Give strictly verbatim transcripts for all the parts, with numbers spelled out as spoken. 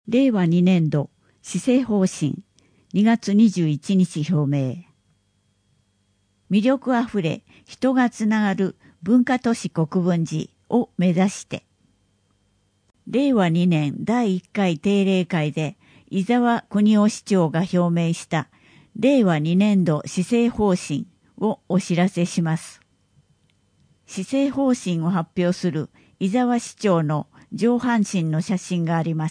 れいわにねんど施政方針にがつにじゅういちにち表明。魅力あふれ人がつながる文化都市国分寺を目指して。れいわにねんだいいっかい定例会で伊沢邦夫市長が表明したれいわにねんど施政方針をお知らせします。施政方針を発表する伊沢市長の上半身の写真があります。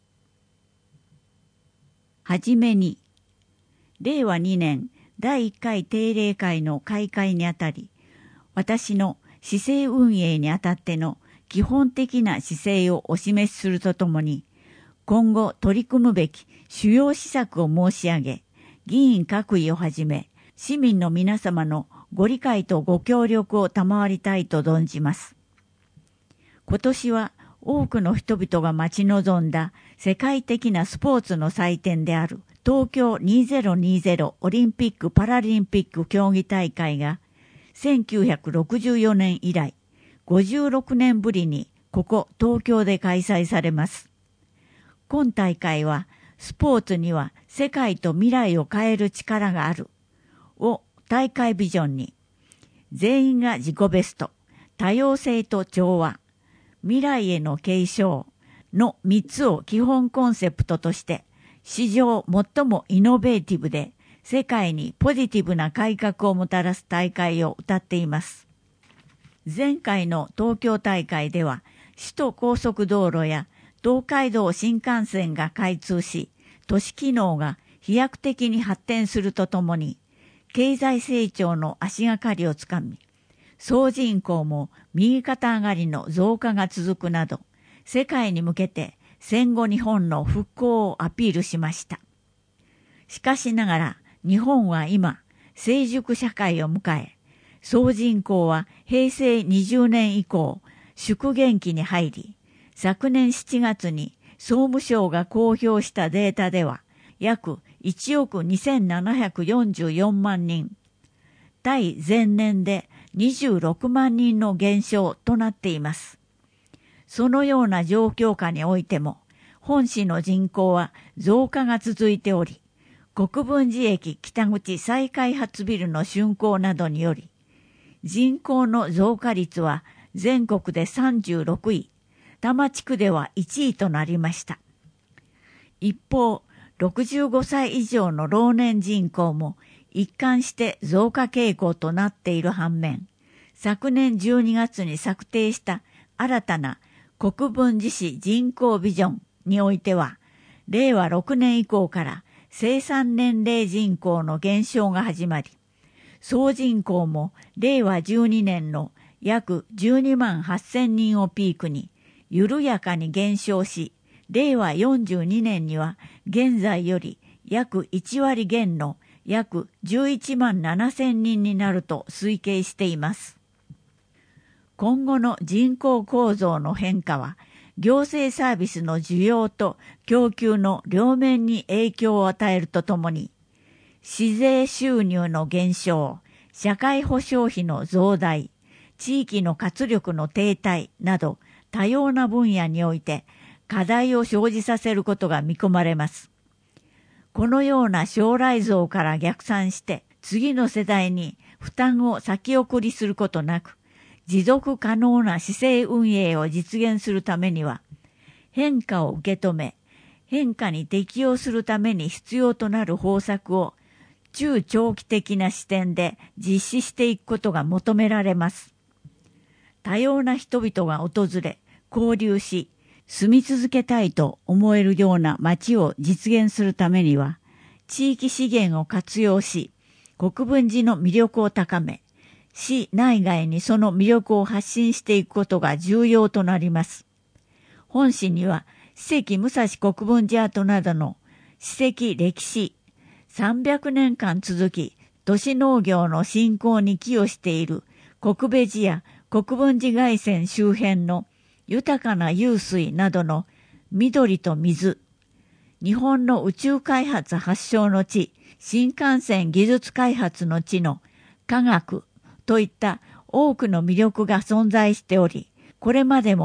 はじめに、れいわにねんだいいっかい定例会の開会にあたり、私の市政運営にあたっての基本的な姿勢をお示しするとともに、今後取り組むべき主要施策を申し上げ、議員各位をはじめ、市民の皆様のご理解とご協力を賜りたいと存じます。今年は多くの人々が待ち望んだ世界的なスポーツの祭典である東京にせんにじゅうオリンピック・パラリンピック競技大会がせんきゅうひゃくろくじゅうよねん以来ごじゅうろくねんぶりにここ東京で開催されます。今大会はスポーツには世界と未来を変える力があるを大会ビジョンに、全員が自己ベスト、多様性と調和、未来への継承のみっつを基本コンセプトとして、史上最もイノベーティブで世界にポジティブな改革をもたらす大会を謳っています。前回の東京大会では、首都高速道路や東海道新幹線が開通し、都市機能が飛躍的に発展するとともに、経済成長の足がかりをつかみ、総人口も右肩上がりの増加が続くなど、世界に向けて戦後日本の復興をアピールしました。しかしながら日本は今、成熟社会を迎え、総人口はへいせいにじゅうねん以降、縮減期に入り、昨年しちがつに総務省が公表したデータでは、約いちおくにせんななひゃくよんじゅうよんまんにん、対前年でにじゅうろくまんにんの減少となっています。そのような状況下においても、本市の人口は増加が続いており、国分寺駅北口再開発ビルの竣工などにより、人口の増加率は全国でさんじゅうろくい、多摩地区ではいちいとなりました。一方、ろくじゅうごさい以上の老年人口も一貫して増加傾向となっている反面、昨年じゅうにがつに策定した新たな国分寺市人口ビジョンにおいては、れいわろくねん以降から生産年齢人口の減少が始まり、総人口もれいわじゅうにねんの約じゅうにまんはっせんにんをピークに緩やかに減少し、れいわよんじゅうにねんには現在より約いちわり減の約じゅういちまんななせんにんになると推計しています。今後の人口構造の変化は、行政サービスの需要と供給の両面に影響を与えるとともに、市税収入の減少、社会保障費の増大、地域の活力の停滞など多様な分野において課題を生じさせることが見込まれます。このような将来像から逆算して次の世代に負担を先送りすることなく、持続可能な市政運営を実現するためには、変化を受け止め、変化に適応するために必要となる方策を中長期的な視点で実施していくことが求められます。多様な人々が訪れ、交流し、住み続けたいと思えるような街を実現するためには、地域資源を活用し、国分寺の魅力を高め、市内外にその魅力を発信していくことが重要となります。本市には、史跡武蔵国分寺跡などの史跡歴史、さんびゃくねんかん続き、都市農業の振興に寄与している国分寺や国分寺外線周辺の豊かな湧水などの緑と水、日本の宇宙開発発祥の地、新幹線技術開発の地の科学といった多くの魅力が存在しており、これまでも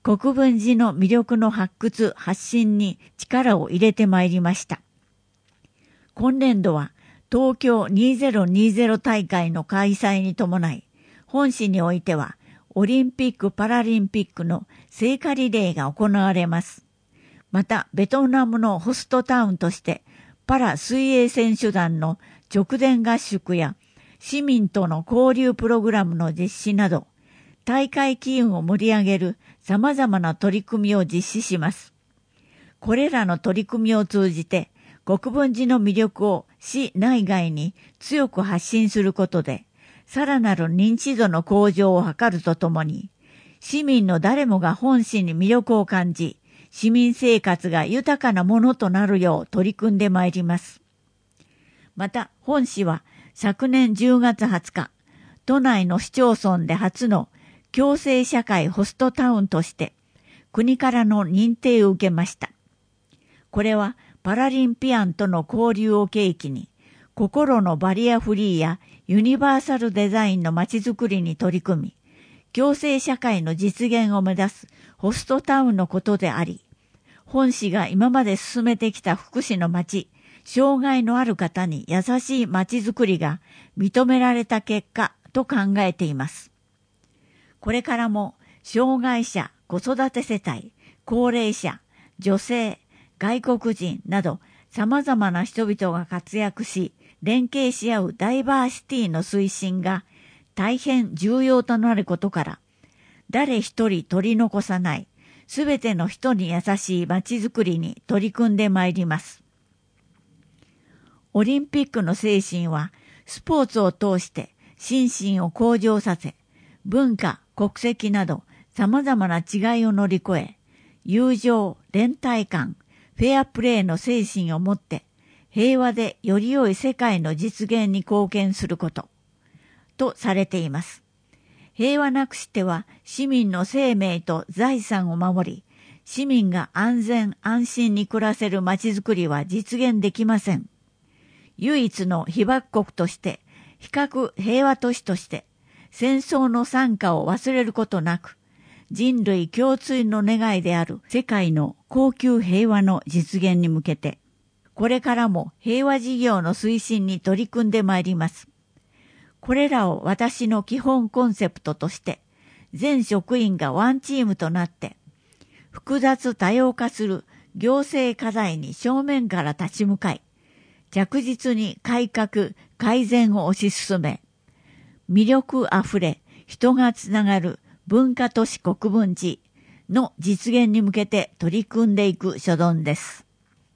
国分寺の魅力の発掘・発信に力を入れてまいりました。今年度は東京にせんにじゅう大会の開催に伴い、本市においてはオリンピック・パラリンピックの聖火リレーが行われます。また、ベトナムのホストタウンとしてパラ水泳選手団の直前合宿や市民との交流プログラムの実施など、大会機運を盛り上げる様々な取り組みを実施します。これらの取り組みを通じて、国分寺の魅力を市内外に強く発信することで、さらなる認知度の向上を図るとともに、市民の誰もが本市に魅力を感じ、市民生活が豊かなものとなるよう取り組んでまいります。また、本市は昨年じゅうがつはつか、都内の市町村で初の共生社会ホストタウンとして国からの認定を受けました。これはパラリンピアンとの交流を契機に、心のバリアフリーやユニバーサルデザインのまちづくりに取り組み、共生社会の実現を目指すホストタウンのことであり、本市が今まで進めてきた福祉の街、障害のある方に優しい街づくりが認められた結果と考えています。これからも障害者、子育て世帯、高齢者、女性、外国人など様々な人々が活躍し、連携し合うダイバーシティの推進が大変重要となることから、誰一人取り残さない、すべての人に優しい街づくりに取り組んでまいります。オリンピックの精神は、スポーツを通して心身を向上させ、文化、国籍など様々な違いを乗り越え、友情、連帯感、フェアプレーの精神を持って、平和でより良い世界の実現に貢献すること、とされています。平和なくしては市民の生命と財産を守り、市民が安全安心に暮らせる街づくりは実現できません。唯一の被爆国として、比較平和都市として、戦争の惨禍を忘れることなく、人類共通の願いである世界の恒久平和の実現に向けて、これからも平和事業の推進に取り組んでまいります。これらを私の基本コンセプトとして、全職員がワンチームとなって、複雑多様化する行政課題に正面から立ち向かい、着実に改革、改善を推し進め、魅力あふれ、人がつながる文化都市国分寺の実現に向けて取り組んでいく所存です。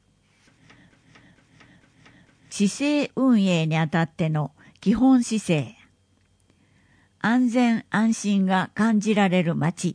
市政運営にあたっての基本姿勢。安全安心が感じられる街。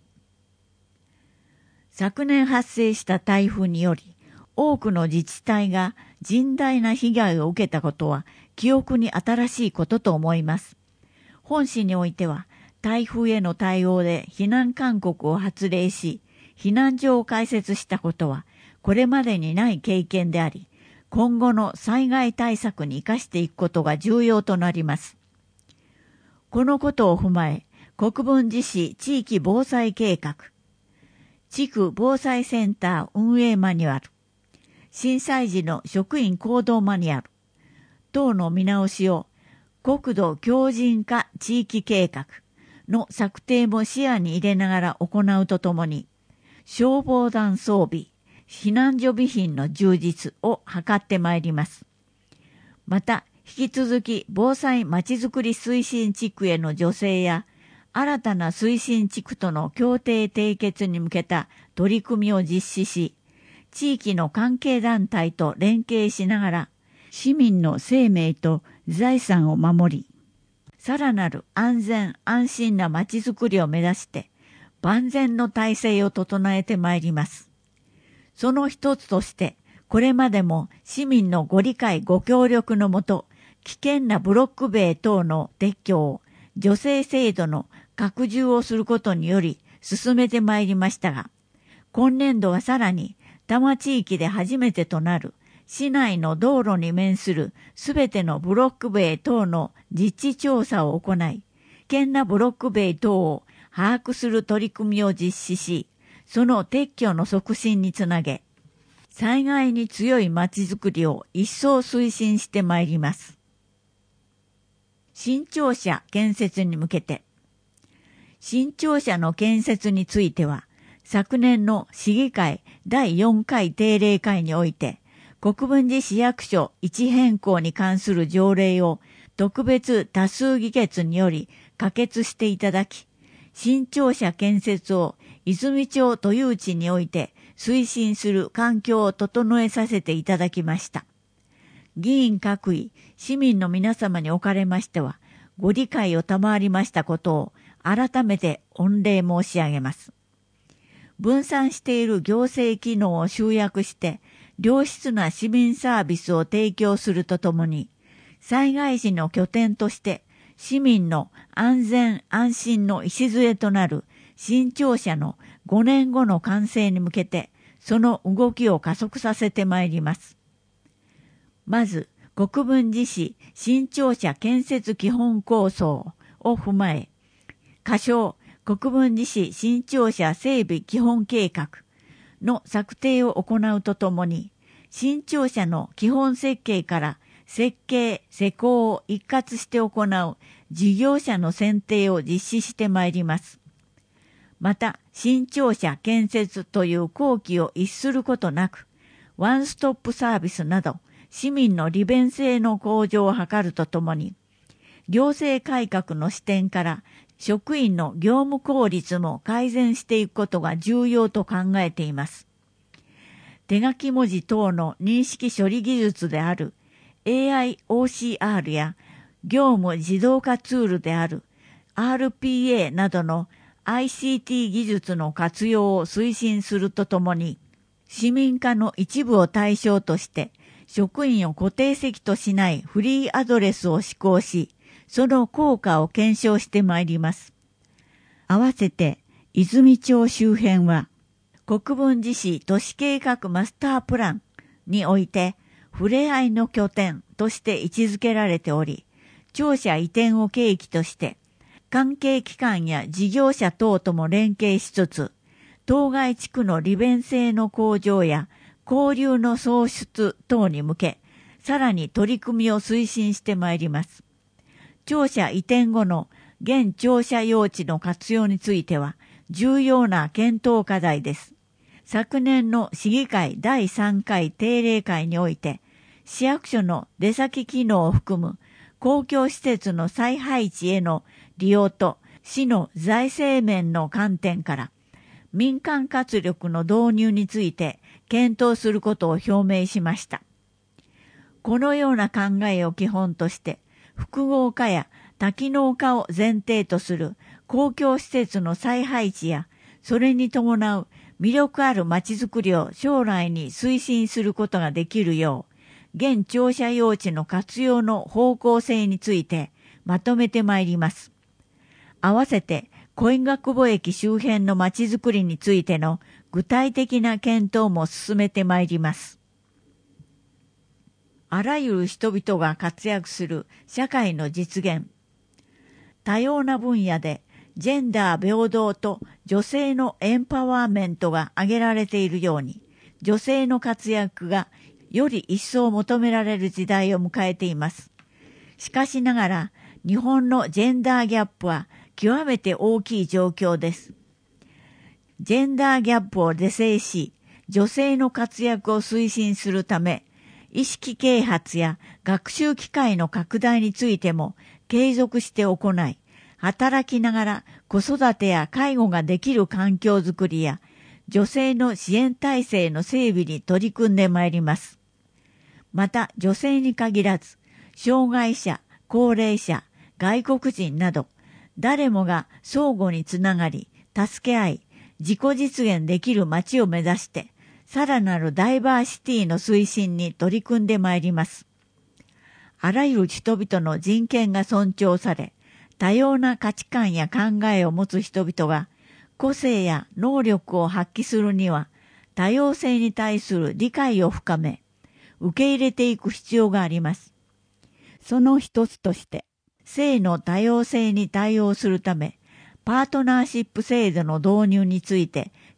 昨年発生した台風により、多くの自治体が甚大な被害を受けたことは記憶に新しいことと思います。本市においては台風への対応で避難勧告を発令し、避難所を開設したことはこれまでにない経験であり、今後の災害対策に生かしていくことが重要となります。このことを踏まえ、国分寺市地域防災計画、地区防災センター運営マニュアル、震災時の職員行動マニュアル等の見直しを国土強靭化地域計画の策定も視野に入れながら行うとともに、消防団装備、避難所備品の充実を図ってまいります。また、引き続き防災まちづくり推進地区への助成や、新たな推進地区との協定締結に向けた取り組みを実施し、地域の関係団体と連携しながら、市民の生命と財産を守り、さらなる安全安心なまちづくりを目指して、万全の体制を整えてまいります。その一つとして、これまでも市民のご理解ご協力のもと、危険なブロック塀等の撤去を助成制度の拡充をすることにより進めてまいりましたが、今年度はさらに多摩地域で初めてとなる市内の道路に面するすべてのブロック塀等の実地調査を行い、危険なブロック塀等を把握する取り組みを実施し、 その撤去の促進につなげ、災害に強いまちづくりを一層推進してまいります。新庁舎建設に向けて、新庁舎の建設については、昨年の市議会だいよんかい定例会において、国分寺市役所位置変更に関する条例を特別多数議決により可決していただき、新庁舎建設を泉町都有地において推進する環境を整えさせていただきました。議員各位、市民の皆様におかれましては、ご理解を賜りましたことを改めて御礼申し上げます。分散している行政機能を集約して、良質な市民サービスを提供するとともに、災害時の拠点として市民の安全安心の礎となる新庁舎のごねんごの完成に向けて、その動きを加速させてまいります。まず、国分寺市新庁舎建設基本構想を踏まえ、仮称国分寺市新庁舎整備基本計画の策定を行うとともに、新庁舎の基本設計から設計・施工を一括して行う事業者の選定を実施してまいります。また、新庁舎建設という工期を逸することなく、ワンストップサービスなど、市民の利便性の向上を図るとともに、行政改革の視点から職員の業務効率も改善していくことが重要と考えています。手書き文字等の認識処理技術である エーアイオーシーアール や業務自動化ツールである アールピーエー などの アイシーティー 技術の活用を推進するとともに、市民課の一部を対象として職員を固定席としないフリーアドレスを施行し、その効果を検証してまいります。合わせて、泉町周辺は、国分寺市都市計画マスタープランにおいて、ふれあいの拠点として位置づけられており、庁舎移転を契機として、関係機関や事業者等とも連携しつつ、当該地区の利便性の向上や交流の創出等に向け、さらに取り組みを推進してまいります。庁舎移転後の現庁舎用地の活用については重要な検討課題です。昨年の市議会だいさんかい定例会において、市役所の出先機能を含む公共施設の再配置への利用と市の財政面の観点から民間活力の導入について検討することを表明しました。このような考えを基本として、複合化や多機能化を前提とする公共施設の再配置や、それに伴う魅力あるまちづくりを将来に推進することができるよう、現庁舎用地の活用の方向性についてまとめてまいります。合わせて、小井ヶ久保駅周辺のまちづくりについての具体的な検討も進めてまいります。あらゆる人々が活躍する社会の実現。多様な分野でジェンダー平等と女性のエンパワーメントが挙げられているように、女性の活躍がより一層求められる時代を迎えています。しかしながら、日本のジェンダーギャップは極めて大きい状況です。ジェンダーギャップを是正し、女性の活躍を推進するため、意識啓発や学習機会の拡大についても継続して行い、働きながら子育てや介護ができる環境づくりや、女性の支援体制の整備に取り組んでまいります。また、女性に限らず、障害者、高齢者、外国人など、誰もが相互につながり、助け合い、自己実現できる街を目指して、さらなるダイバーシティの推進に取り組んでまいります。あらゆる人々の人権が尊重され、多様な価値観や考えを持つ人々が個性や能力を発揮するには、多様性に対する理解を深め、受け入れていく必要があります。その一つとして、性の多様性に対応するため、パートナーシップ制度の導入について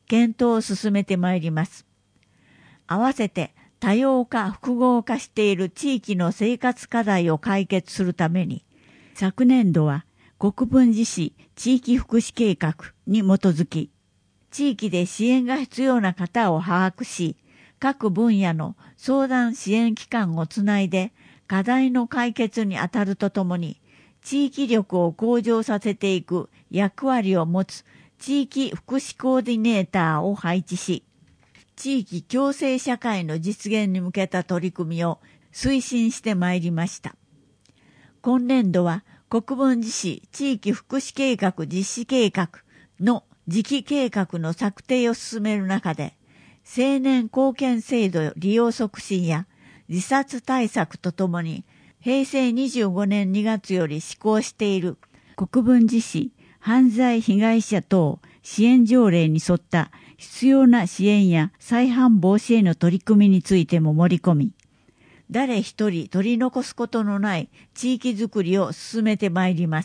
検討を進めてまいります。合わせて多様化複合化している地域の生活課題を解決するために、昨年度は国分寺市地域福祉計画に基づき、地域で支援が必要な方を把握し、各分野の相談支援機関をつないで課題の解決に当たるとともに、地域力を向上させていく役割を持つ地域福祉コーディネーターを配置し、地域共生社会の実現に向けた取り組みを推進してまいりました。今年度は国分寺市地域福祉計画実施計画の次期計画の策定を進める中で、青年貢献制度利用促進や自殺対策とともに、へいせいにじゅうごねんにがつより施行している国分寺市犯罪被害者等支援条例に沿った必要な支援や再犯防止への取り組みについても盛り込み、誰一人取り残すことのない地域づくりを進めてまいります。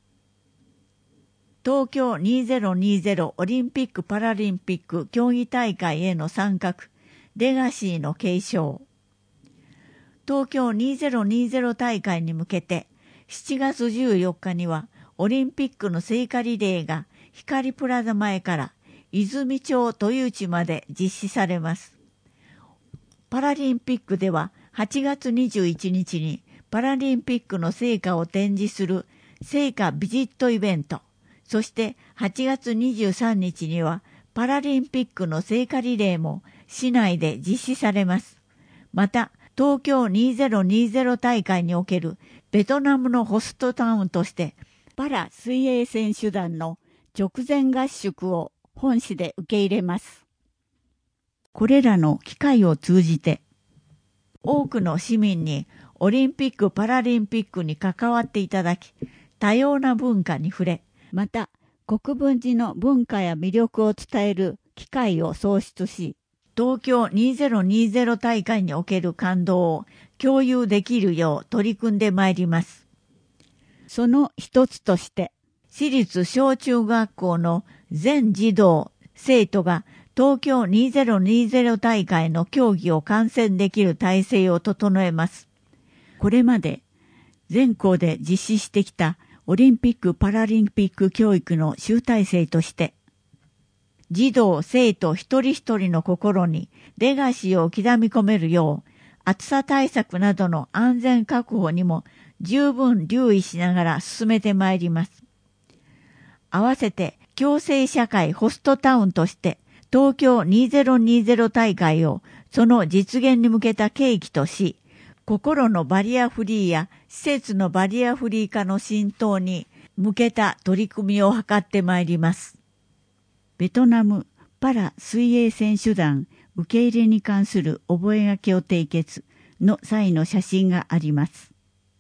東京にせんにじゅうオリンピック・パラリンピック競技大会への参画、レガシーの継承。東京にせんにじゅう大会に向けて、しちがつじゅうよっかにはオリンピックの聖火リレーが光プラザ前から泉町豊内まで実施されます。パラリンピックでははちがつにじゅういちにちにパラリンピックの聖火を展示する聖火ビジットイベント、そしてはちがつにじゅうさんにちにはパラリンピックの聖火リレーも市内で実施されます。また、東京にせんにじゅう大会におけるベトナムのホストタウンとしてパラ水泳選手団の直前合宿を本市で受け入れます。これらの機会を通じて多くの市民にオリンピック・パラリンピックに関わっていただき、多様な文化に触れ、また国分寺の文化や魅力を伝える機会を創出し、東京にせんにじゅう大会における感動を共有できるよう取り組んでまいります。その一つとして、私立小中学校の全児童・生徒が東京にせんにじゅう大会の競技を観戦できる体制を整えます。これまで全校で実施してきたオリンピック・パラリンピック教育の集大成として、児童・生徒一人一人の心にレガシーを刻み込めるよう、暑さ対策などの安全確保にも十分留意しながら進めてまいります。合わせて共生社会ホストタウンとして東京にせんにじゅう大会をその実現に向けた契機とし、心のバリアフリーや施設のバリアフリー化の浸透に向けた取り組みを図ってまいります。ベトナムパラ水泳選手団受け入れに関する覚書を締結の際の写真があります。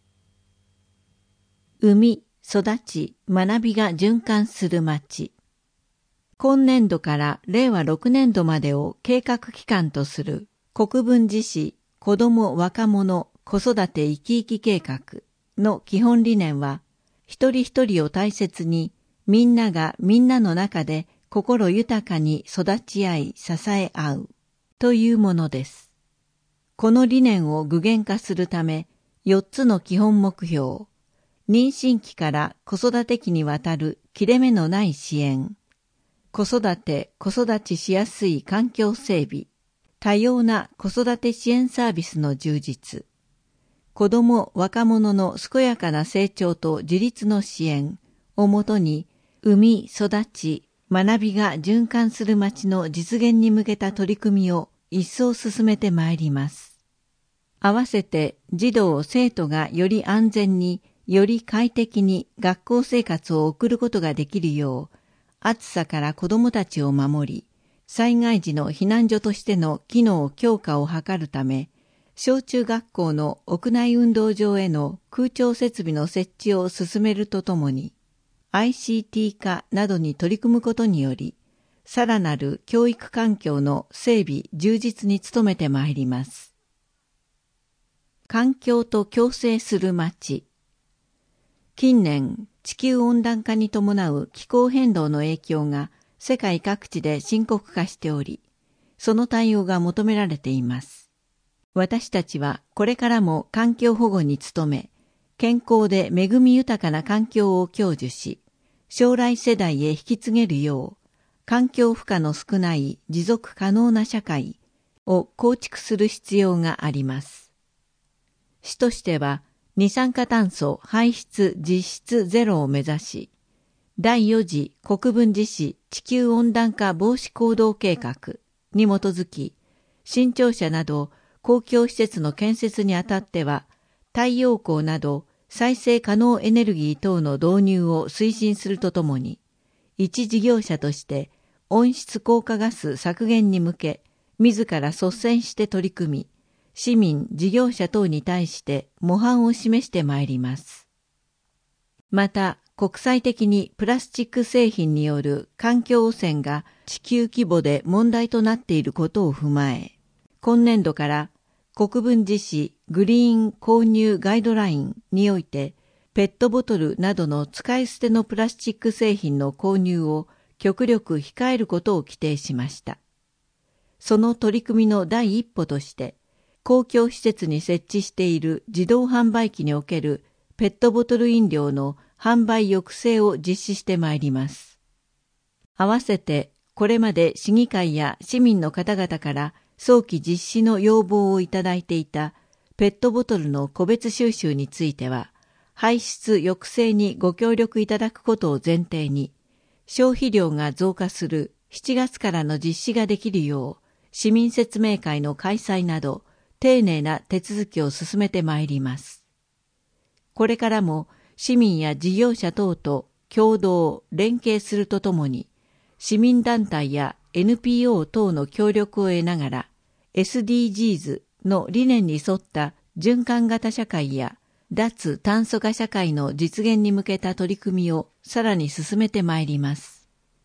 生み、育ち、学びが循環する町。今年度かられいわろくねんどまでを計画期間とする国分寺市子ども若者子育て生き生き計画の基本理念は、一人一人を大切にみんながみんなの中で心豊かに育ち合い支え合うというものです。この理念を具現化するため、よっつの基本目標、妊娠期から子育て期にわたる切れ目のない支援、子育て・子育ちしやすい環境整備、多様な子育て支援サービスの充実、子ども・若者の健やかな成長と自立の支援をもとに、生み・育ち、学びが循環する町の実現に向けた取り組みを一層進めてまいります。合わせて児童・生徒がより安全に、より快適に学校生活を送ることができるよう、暑さから子どもたちを守り、災害時の避難所としての機能強化を図るため、小中学校の屋内運動場への空調設備の設置を進めるとともに、アイシーティー 化などに取り組むことにより、さらなる教育環境の整備・充実に努めてまいります。環境と共生する町。近年、地球温暖化に伴う気候変動の影響が世界各地で深刻化しており、その対応が求められています。私たちはこれからも環境保護に努め、健康で恵み豊かな環境を享受し、将来世代へ引き継げるよう、環境負荷の少ない持続可能な社会を構築する必要があります。主としては、二酸化炭素排出実質ゼロを目指し、だいよ次国分寺市地球温暖化防止行動計画に基づき、新庁舎など公共施設の建設にあたっては、太陽光など再生可能エネルギー等の導入を推進するとともに、一事業者として温室効果ガス削減に向け、自ら率先して取り組み、市民、事業者等に対して模範を示してまいります。また、国際的にプラスチック製品による環境汚染が地球規模で問題となっていることを踏まえ、今年度から国分寺市グリーン購入ガイドラインにおいて、ペットボトルなどの使い捨てのプラスチック製品の購入を極力控えることを規定しました。その取り組みの第一歩として、公共施設に設置している自動販売機におけるペットボトル飲料の販売抑制を実施してまいります。合わせて、これまで市議会や市民の方々から早期実施の要望をいただいていたペットボトルの個別収集については、排出抑制にご協力いただくことを前提に、消費量が増加するしちがつからの実施ができるよう、市民説明会の開催など、丁寧な手続きを進めてまいります。これからも市民や事業者等と共同、連携するとともに、市民団体や エヌピーオー 等の協力を得ながら、エスディージーズ の理念に沿った循環型社会や脱炭素化社会の実現に向けた取り組みをさらに進めてまいります。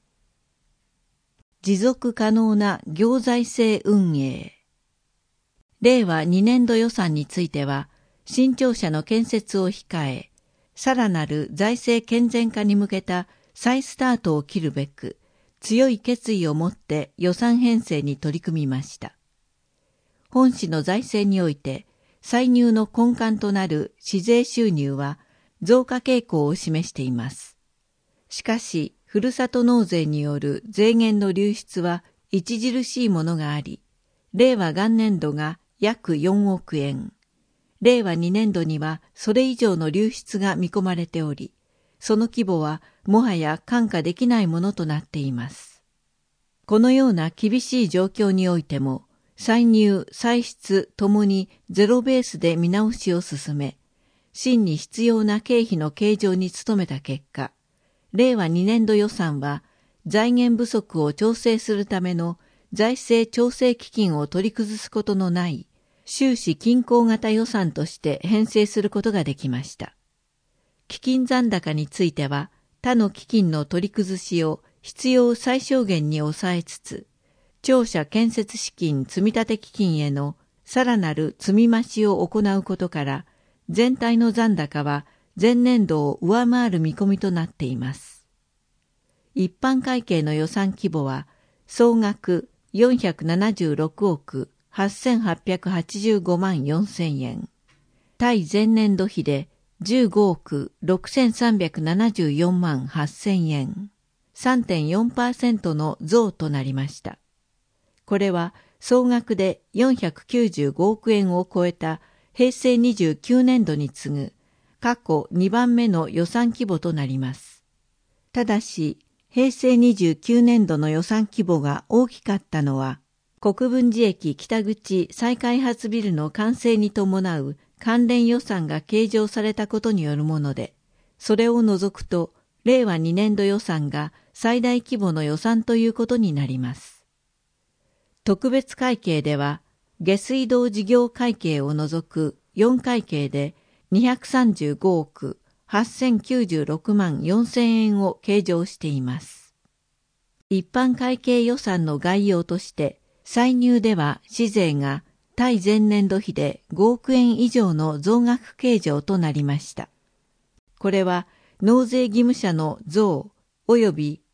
持続可能な行財政運営。れいわにねんど予算については、新庁舎の建設を控え、さらなる財政健全化に向けた再スタートを切るべく、強い決意を持って予算編成に取り組みました。本市の財政において、歳入の根幹となる市税収入は増加傾向を示しています。しかし、ふるさと納税による税源の流出は著しいものがあり、れいわ元年度が約よんおくえん、れいわにねんどにはそれ以上の流出が見込まれており、その規模はもはや看過できないものとなっています。このような厳しい状況においても、歳入・歳出ともにゼロベースで見直しを進め、真に必要な経費の計上に努めた結果、れいわにねんど予算は財源不足を調整するための財政調整基金を取り崩すことのない収支均衡型予算として編成することができました。基金残高については他の基金の取り崩しを必要最小限に抑えつつ、庁舎建設資金積立基金へのさらなる積み増しを行うことから、全体の残高は前年度を上回る見込みとなっています。一般会計の予算規模は総額よんひゃくななじゅうろくおくはっせんはっぴゃくはちじゅうごまんよんせんえん、対前年度比でじゅうごおくろくせんさんびゃくななじゅうよんまんはっせんえん、さんてんよんパーセント の増となりました。これは総額でよんひゃくきゅうじゅうごおくえんを超えたへいせいにじゅうきゅうねんどに次ぐ過去にばんめの予算規模となります。ただし、へいせいにじゅうきゅうねんどの予算規模が大きかったのは、国分寺駅北口再開発ビルの完成に伴う関連予算が計上されたことによるもので、それを除くと、れいわにねんど予算が最大規模の予算ということになります。特別会計では、下水道事業会計を除くよん会計でにひゃくさんじゅうごおくはっせんきゅうじゅうろくまんよんせんえんを計上しています。一般会計予算の概要として、歳入では市税が対前年度比でごおくえん以上の増額計上となりました。これは納税義務者の増及び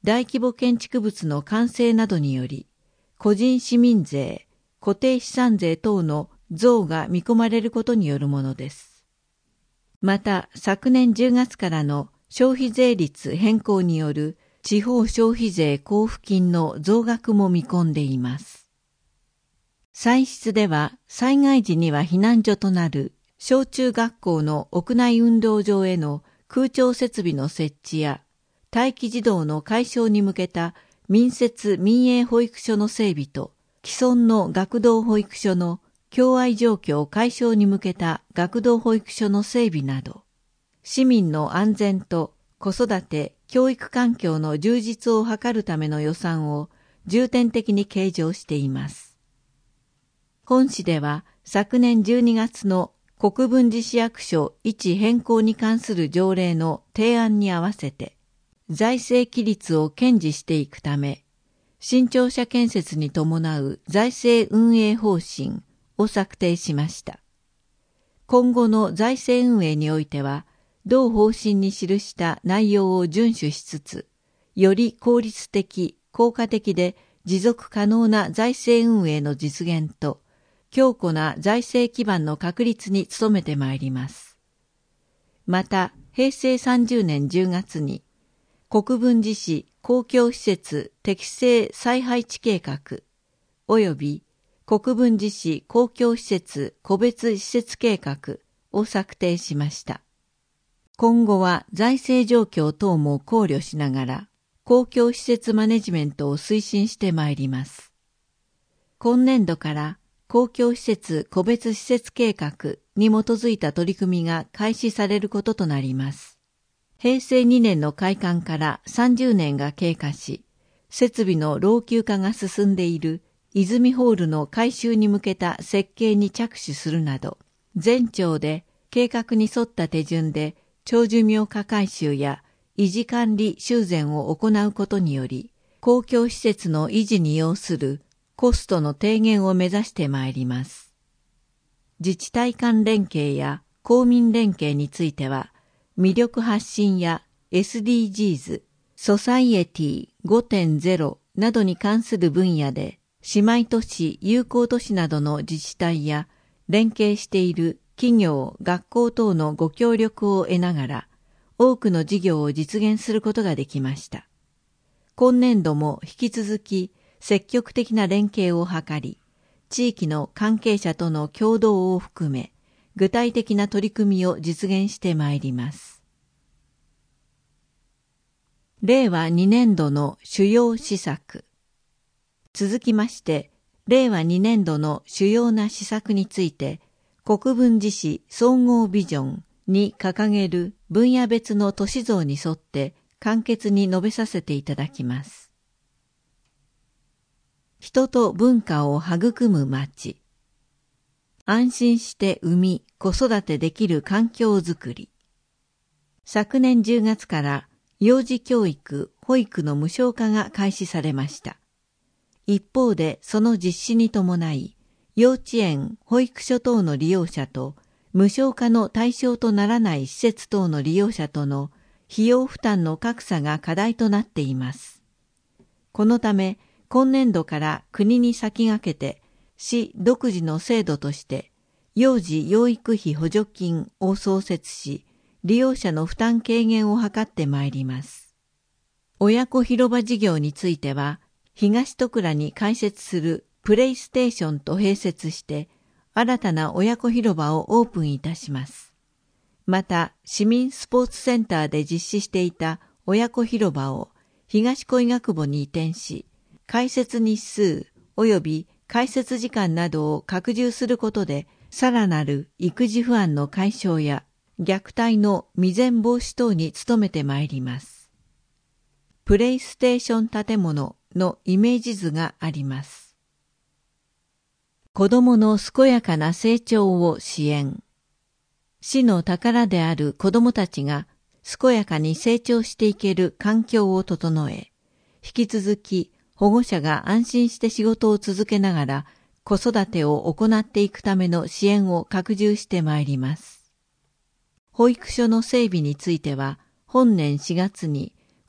大規模建築物の完成などにより、個人市民税、固定資産税等の増が見込まれることによるものです。また、昨年じゅうがつからの消費税率変更による地方消費税交付金の増額も見込んでいます。歳出では、災害時には避難所となる小中学校の屋内運動場への空調設備の設置や、待機児童の解消に向けた民設民営保育所の整備と、既存の学童保育所の共愛状況解消に向けた学童保育所の整備など、市民の安全と子育て、教育環境の充実を図るための予算を重点的に計上しています。本市では昨年じゅうにがつの国分寺市役所位置変更に関する条例の提案に合わせて、財政規律を堅持していくため、新庁舎建設に伴う財政運営方針を策定しました。今後の財政運営においては、同方針に記した内容を遵守しつつ、より効率的、効果的で持続可能な財政運営の実現と、強固な財政基盤の確立に努めてまいります。また、へいせいさんじゅうねんじゅうがつに、国分寺市公共施設適正再配置計画及び国分寺市公共施設個別施設計画を策定しました。今後は財政状況等も考慮しながら公共施設マネジメントを推進してまいります。今年度から公共施設個別施設計画に基づいた取り組みが開始されることとなります。へいせいにねんの開館からさんじゅうねんが経過し、設備の老朽化が進んでいる泉ホールの改修に向けた設計に着手するなど、全庁で計画に沿った手順で長寿命化改修や維持管理修繕を行うことにより、公共施設の維持に要するコストの低減を目指してまいります。自治体間連携や公民連携については、魅力発信や エスディージーズ、ソサイエティ ごてんゼロ などに関する分野で、姉妹都市、友好都市などの自治体や連携している企業、学校等のご協力を得ながら、多くの事業を実現することができました。今年度も引き続き積極的な連携を図り、地域の関係者との協働を含め、具体的な取り組みを実現してまいります。れいわにねんどの主要施策。続きまして、れいわにねんどの主要な施策について、国分寺市総合ビジョンに掲げる分野別の都市像に沿って簡潔に述べさせていただきます。人と文化を育む町。安心して産み、子育てできる環境づくり。昨年じゅうがつから幼児教育、保育の無償化が開始されました。一方でその実施に伴い、幼稚園、保育所等の利用者と無償化の対象とならない施設等の利用者との費用負担の格差が課題となっています。このため、今年度から国に先駆けて、市独自の制度として、幼児養育費補助金を創設し、利用者の負担軽減を図ってまいります。親子広場事業については、東戸倉に開設するプレイステーションと併設して、新たな親子広場をオープンいたします。また、市民スポーツセンターで実施していた親子広場を東小医学部に移転し、開設日数及び開設時間などを拡充することで、さらなる育児不安の解消や虐待の未然防止等に努めてまいります。プレイステーション建物のイメージ図があります。子どもの健やかな成長を支援。市の宝である子どもたちが健やかに成長していける環境を整え、引き続き保護者が安心して仕事を続けながら子育てを行っていくための支援を拡充してまいります。保育所の整備については、本年しがつに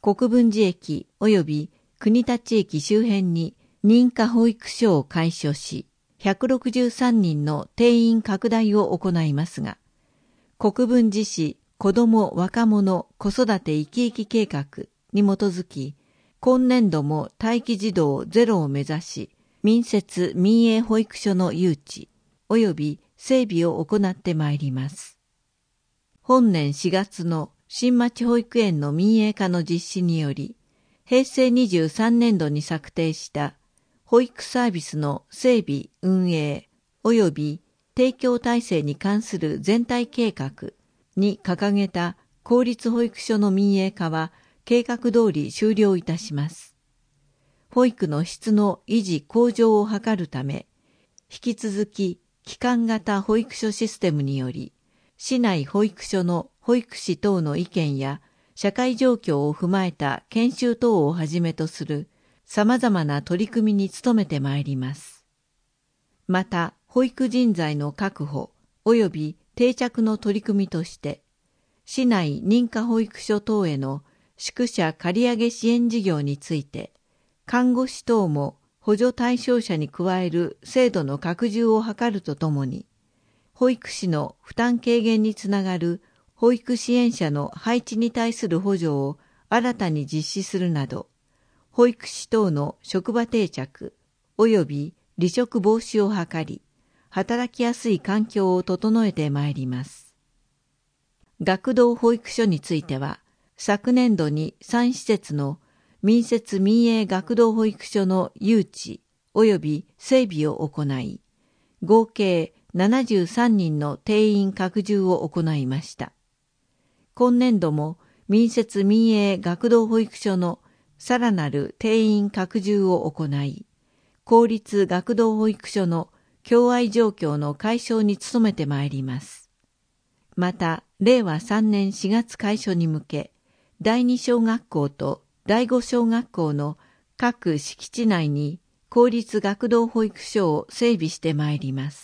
国分寺駅及び国立駅周辺に認可保育所を開所し、ひゃくろくじゅうさんにんの定員拡大を行いますが、国分寺市子ども若者子育て生き生き計画に基づき、今年度も待機児童ゼロを目指し、民設民営保育所の誘致及び整備を行ってまいります。本年しがつの新町保育園の民営化の実施により、平成にじゅうさんねんどに策定した保育サービスの整備・運営及び提供体制に関する全体計画に掲げた公立保育所の民営化は計画通り終了いたします。保育の質の維持向上を図るため、引き続き基幹型保育所システムにより、市内保育所の保育士等の意見や社会状況を踏まえた研修等をはじめとする様々な取り組みに努めてまいります。また、保育人材の確保及び定着の取り組みとして、市内認可保育所等への宿舎借上支援事業について、看護師等も補助対象者に加える制度の拡充を図るとともに、保育士の負担軽減につながる保育支援者の配置に対する補助を新たに実施するなど、保育士等の職場定着及び離職防止を図り、働きやすい環境を整えてまいります。学童保育所については、昨年度にさん施設の民設民営学童保育所の誘致及び整備を行い、合計ななじゅうさんにんの定員拡充を行いました。今年度も民設民営学童保育所のさらなる定員拡充を行い、公立学童保育所の共愛状況の解消に努めてまいります。また、れいわさんねんしがつ開所に向け、だいに小学校とだいご小学校の各敷地内に公立学童保育所を整備してまいります。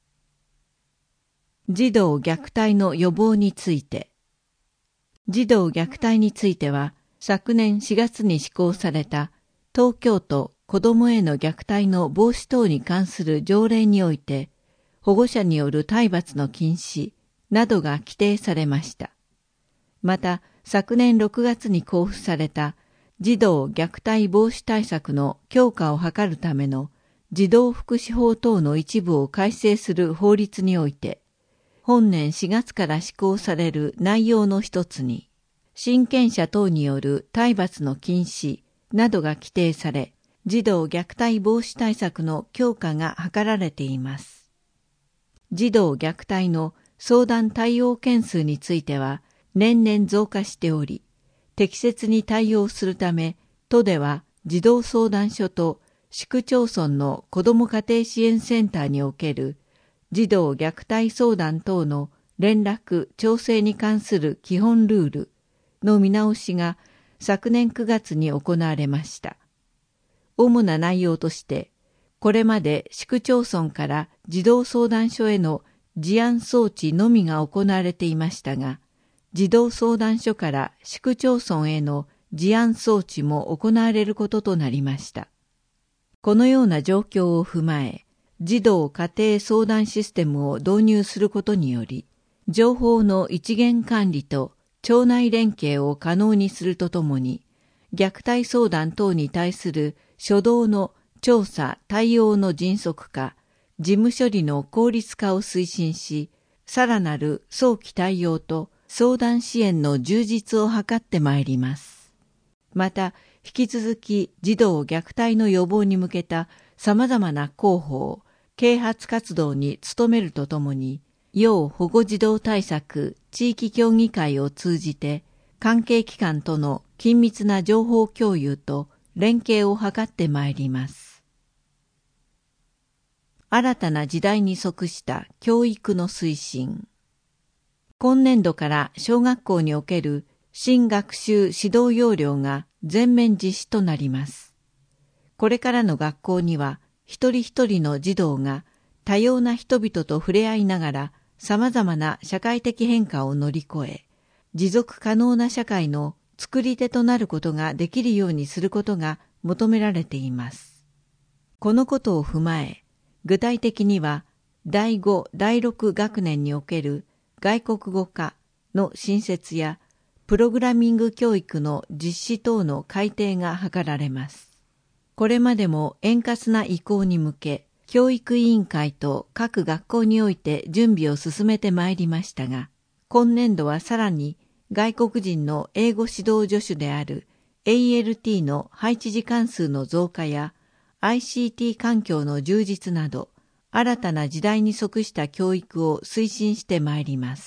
児童虐待の予防について。児童虐待については、昨年しがつに施行された東京都子どもへの虐待の防止等に関する条例において、保護者による体罰の禁止などが規定されました。また、昨年ろくがつに公布された児童虐待防止対策の強化を図るための児童福祉法等の一部を改正する法律において、本年しがつから施行される内容の一つに、親権者等による体罰の禁止などが規定され、児童虐待防止対策の強化が図られています。児童虐待の相談対応件数については年々増加しており、適切に対応するため、都では児童相談所と市区町村の子ども家庭支援センターにおける児童虐待相談等の連絡・調整に関する基本ルールの見直しが昨年くがつに行われました。主な内容として、これまで市区町村から児童相談所への事案送致のみが行われていましたが、児童相談所から市区町村への事案送致も行われることとなりました。このような状況を踏まえ、児童家庭相談システムを導入することにより、情報の一元管理と町内連携を可能にするとともに、虐待相談等に対する初動の調査・対応の迅速化、事務処理の効率化を推進し、さらなる早期対応と相談支援の充実を図ってまいります。また、引き続き児童虐待の予防に向けた様々な広報、啓発活動に努めるとともに、要保護児童対策地域協議会を通じて、関係機関との緊密な情報共有と連携を図ってまいります。新たな時代に即した教育の推進。今年度から小学校における新学習指導要領が全面実施となります。これからの学校には、一人一人の児童が多様な人々と触れ合いながら様々な社会的変化を乗り越え、持続可能な社会の作り手となることができるようにすることが求められています。このことを踏まえ、具体的にはだいご、だいろく学年における外国語科の新設やプログラミング教育の実施等の改定が図られます。これまでも円滑な移行に向け、教育委員会と各学校において準備を進めてまいりましたが、今年度はさらに外国人の英語指導助手である エーエルティー の配置時間数の増加や アイシーティー 環境の充実など、新たな時代に即した教育を推進してまいります。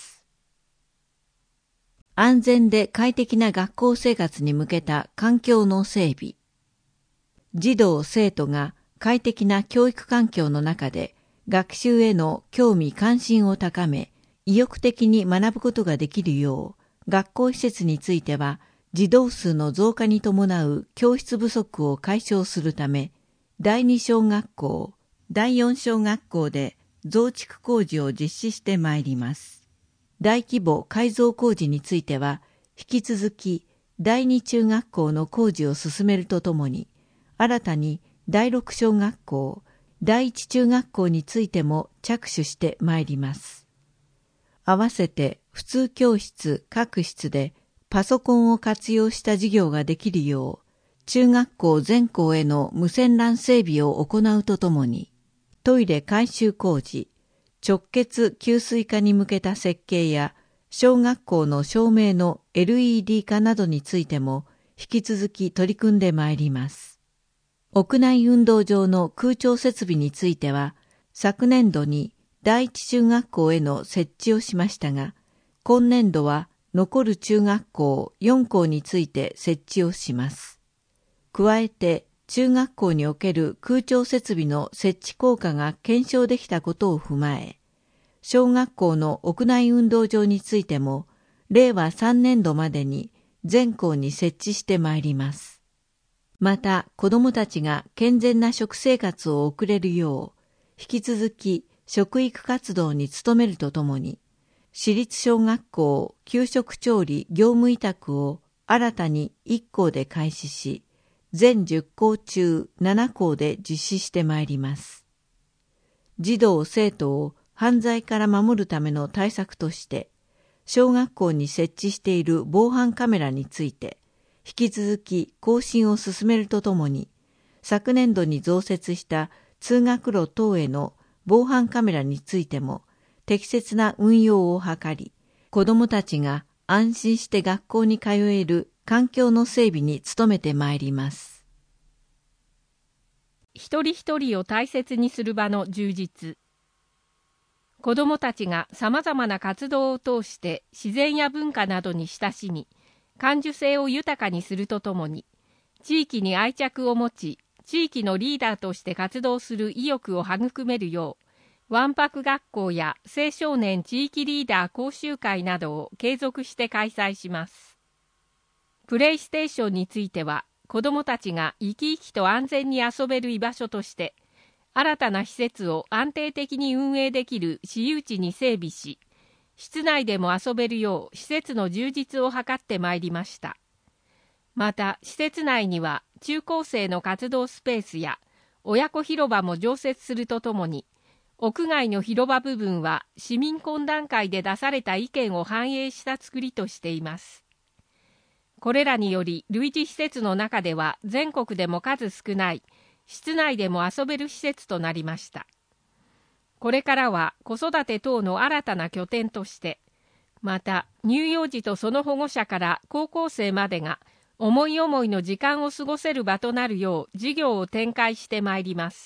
安全で快適な学校生活に向けた環境の整備。児童・生徒が快適な教育環境の中で学習への興味関心を高め、意欲的に学ぶことができるよう、学校施設については児童数の増加に伴う教室不足を解消するため、だいに小学校、だいよん小学校で増築工事を実施してまいります。大規模改造工事については、引き続きだいに中学校の工事を進めるとともに、新たにだいろく小学校、だいいち中学校についても着手してまいります。合わせて普通教室各室でパソコンを活用した授業ができるよう、中学校全校への無線 ラン 整備を行うとともに、トイレ改修工事、直結給水化に向けた設計や、小学校の照明の エルイーディー 化などについても引き続き取り組んでまいります。屋内運動場の空調設備については、昨年度にだいいち中学校への設置をしましたが、今年度は残る中学校よん校について設置をします。加えて、中学校における空調設備の設置効果が検証できたことを踏まえ、小学校の屋内運動場についても、れいわさんねん度までに全校に設置してまいります。また、子どもたちが健全な食生活を送れるよう、引き続き食育活動に努めるとともに、私立小学校給食調理業務委託を新たにいっ校で開始し、全じゅっ校中なな校で実施してまいります。児童・生徒を犯罪から守るための対策として、小学校に設置している防犯カメラについて、引き続き更新を進めるとともに、昨年度に増設した通学路等への防犯カメラについても、適切な運用を図り、子どもたちが安心して学校に通える環境の整備に努めてまいります。 一人一人を大切にする場の充実。子どもたちがさまざまな活動を通して自然や文化などに親しみ、感受性を豊かにするとともに、地域に愛着を持ち、地域のリーダーとして活動する意欲を育めるよう、わんぱく学校や青少年地域リーダー講習会などを継続して開催します。プレイステーションについては、子どもたちが生き生きと安全に遊べる居場所として、新たな施設を安定的に運営できる私有地に整備し、室内でも遊べるよう施設の充実を図ってまいりました。また、施設内には中高生の活動スペースや親子広場も常設するとともに、屋外の広場部分は市民懇談会で出された意見を反映した作りとしています。これらにより、類似施設の中では全国でも数少ない、室内でも遊べる施設となりました。これからは子育て等の新たな拠点として、また乳幼児とその保護者から高校生までが思い思いの時間を過ごせる場となるよう事業を展開してまいります。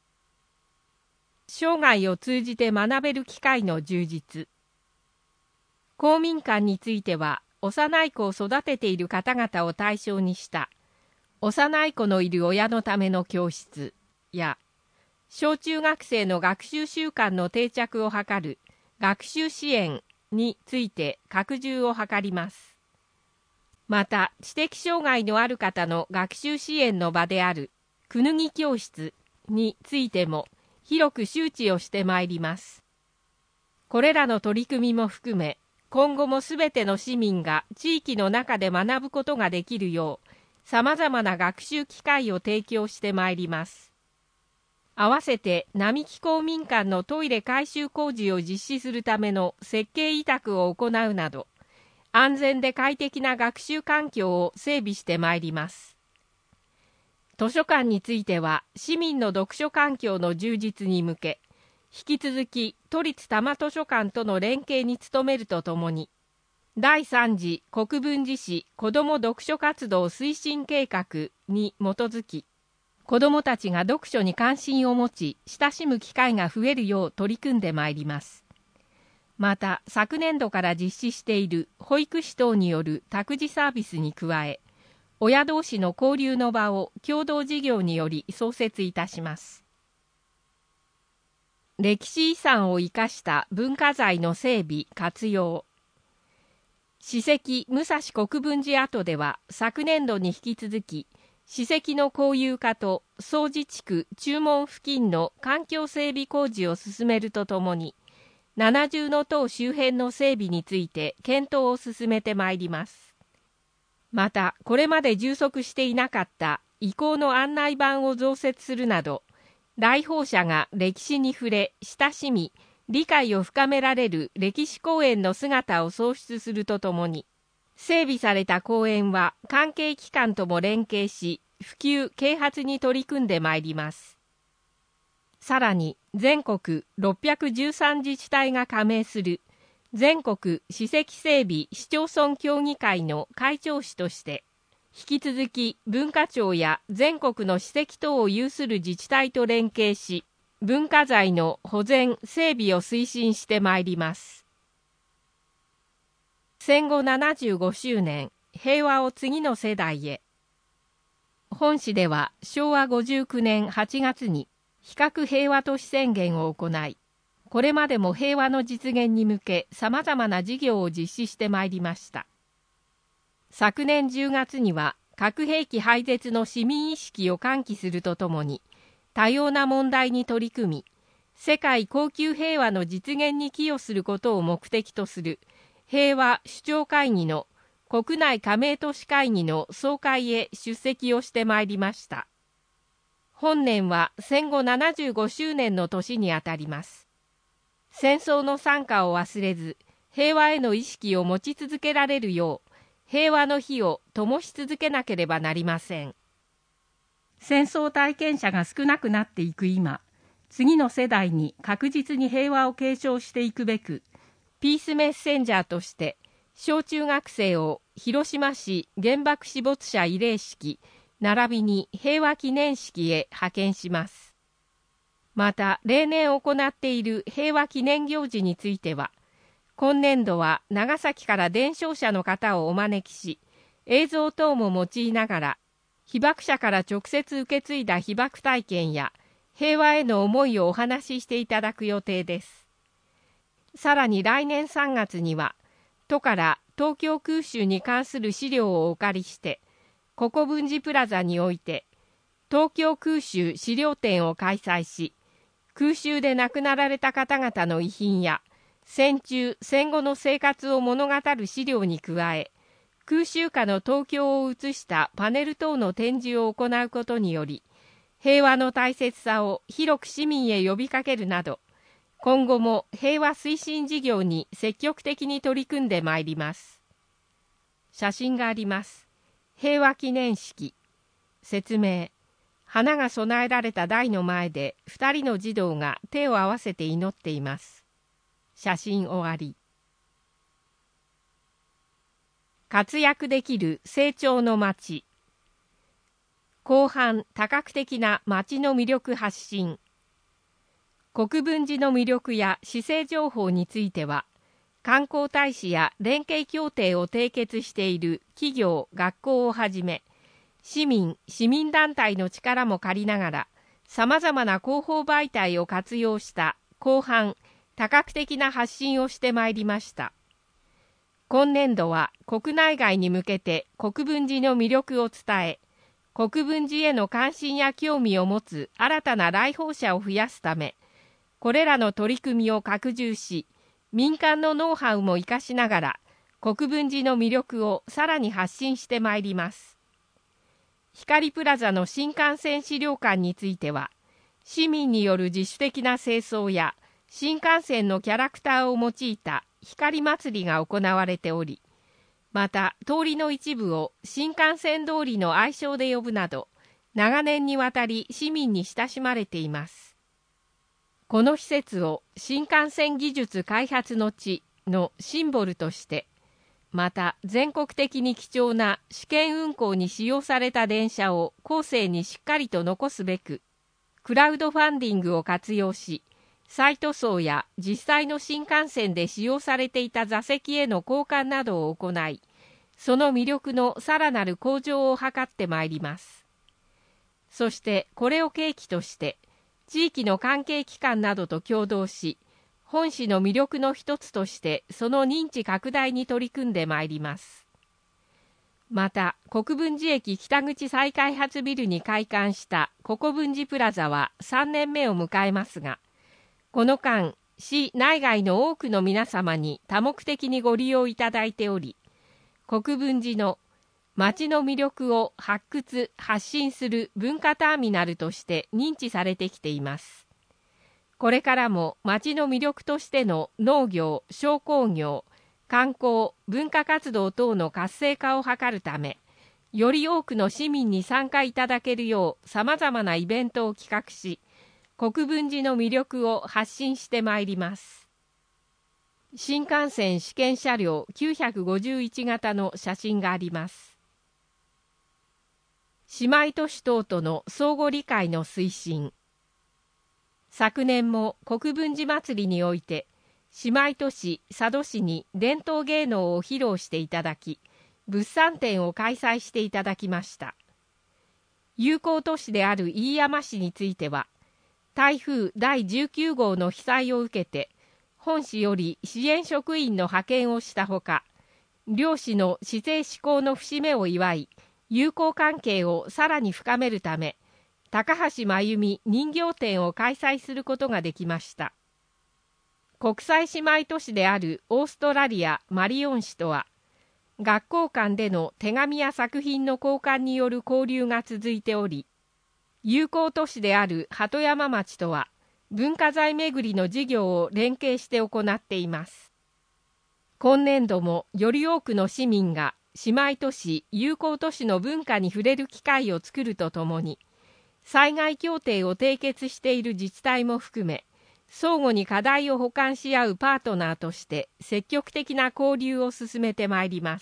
生涯を通じて学べる機会の充実。公民館については、幼い子を育てている方々を対象にした幼い子のいる親のための教室や、小中学生の学習習慣の定着を図る学習支援について拡充を図ります。また、知的障害のある方の学習支援の場であるくぬぎ教室についても広く周知をしてまいります。これらの取り組みも含め、 今後もすべての市民が地域の中で学ぶことができるよう、さまざまな学習機会を提供してまいります。合わせて並木公民館のトイレ改修工事を実施するための設計委託を行うなど、安全で快適な学習環境を整備してまいります。図書館については、市民の読書環境の充実に向け、引き続き都立多摩図書館との連携に努めるとともに、だいさん次国分寺市子ども読書活動推進計画に基づき、子どもたちが読書に関心を持ち、親しむ機会が増えるよう取り組んでまいります。また、昨年度から実施している保育士等による託児サービスに加え、親同士の交流の場を共同事業により創設いたします。歴史遺産を生かした文化財の整備・活用。史跡武蔵国分寺跡では、昨年度に引き続き、史跡の公有化と総持地区中門付近の環境整備工事を進めるとともに、七重塔周辺の整備について検討を進めてまいります。また、これまで充足していなかった遺構の案内板を増設するなど、来訪者が歴史に触れ、親しみ、理解を深められる歴史公園の姿を創出するとともに、整備された公園は関係機関とも連携し、普及・啓発に取り組んでまいります。さらに、全国ろっぴゃくじゅうさん自治体が加盟する全国史跡整備市町村協議会の会長氏として、引き続き文化庁や全国の史跡等を有する自治体と連携し、文化財の保全・整備を推進してまいります。戦後ななじゅうご周年、平和を次の世代へ。本市ではしょうわごじゅうきゅうねんはちがつに非核平和都市宣言を行い、これまでも平和の実現に向け様々な事業を実施してまいりました。昨年じゅうがつには核兵器廃絶の市民意識を喚起するとともに、多様な問題に取り組み、世界恒久平和の実現に寄与することを目的とする平和首長会議の国内加盟都市会議の総会へ出席をしてまいりました。本年は戦後ななじゅうご周年の年にあたります。戦争の惨禍を忘れず、平和への意識を持ち続けられるよう、平和の火を灯し続けなければなりません。戦争体験者が少なくなっていく今、次の世代に確実に平和を継承していくべく、ピースメッセンジャーとして、小中学生を広島市原爆死没者慰霊式、並びに平和記念式へ派遣します。また、例年行っている平和記念行事については、今年度は長崎から伝承者の方をお招きし、映像等も用いながら、被爆者から直接受け継いだ被爆体験や平和への思いをお話ししていただく予定です。さらに来年さんがつには、都から東京空襲に関する資料をお借りして、国分寺プラザにおいて、東京空襲資料展を開催し、空襲で亡くなられた方々の遺品や、戦中・戦後の生活を物語る資料に加え、空襲下の東京を映したパネル等の展示を行うことにより、平和の大切さを広く市民へ呼びかけるなど、今後も平和推進事業に積極的に取り組んでまいります。写真があります。平和記念式。説明。花が供えられた台の前で二人の児童が手を合わせて祈っています。写真終わり。活躍できる成長の街。後半多角的な街の魅力発信。国分寺の魅力や市政情報については、観光大使や連携協定を締結している企業・学校をはじめ、市民・市民団体の力も借りながら、さまざまな広報媒体を活用した広範多角的な発信をしてまいりました。今年度は国内外に向けて国分寺の魅力を伝え、国分寺への関心や興味を持つ新たな来訪者を増やすため、これらの取り組みを拡充し、 民間のノウハウも生かしながら国分寺の魅力をさらに発信してまいります。光プラザの新幹線資料館については、市民による自主的な清掃や新幹線のキャラクターを用いた光祭りが行われており、また通りの一部を新幹線通りの愛称で呼ぶなど、長年にわたり市民に親しまれています。この施設を新幹線技術開発の地のシンボルとして、また全国的に貴重な試験運行に使用された電車を後世にしっかりと残すべく、クラウドファンディングを活用し、再塗装や実際の新幹線で使用されていた座席への交換などを行い、その魅力のさらなる向上を図ってまいります。そしてこれを契機として、地域の関係機関などと協働し、本市の魅力の一つとしてその認知拡大に取り組んでまいります。また国分寺駅北口再開発ビルに開館した国分寺プラザはさんねんめを迎えますが、この間市内外の多くの皆様に多目的にご利用いただいており、国分寺の街の魅力を発掘・発信する文化ターミナルとして認知されてきています。これからも町の魅力としての農業、商工業、観光、文化活動等の活性化を図るため、より多くの市民に参加いただけるよう様々なイベントを企画し、国分寺の魅力を発信してまいります。新幹線試験車両きゅうひゃくごじゅういち型の写真があります。姉妹都市等との相互理解の推進。昨年も国分寺祭りにおいて、姉妹都市佐渡市に伝統芸能を披露していただき、物産展を開催していただきました。友好都市である飯山市については、台風だいじゅうきゅう号の被災を受けて、本市より支援職員の派遣をしたほか、両市の市政施行の節目を祝い、友好関係をさらに深めるため、高橋真由美人形展を開催することができました。国際姉妹都市であるオーストラリア・マリオン市とは、学校間での手紙や作品の交換による交流が続いており、友好都市である鳩山町とは、文化財めぐりの事業を連携して行っています。今年度もより多くの市民が姉妹都市、友好都市の文化に触れる機会を作るとともに、災害協定を締結している自治体も含め、相互に課題を補完し合うパートナーとして積極的な交流を進めてまいります。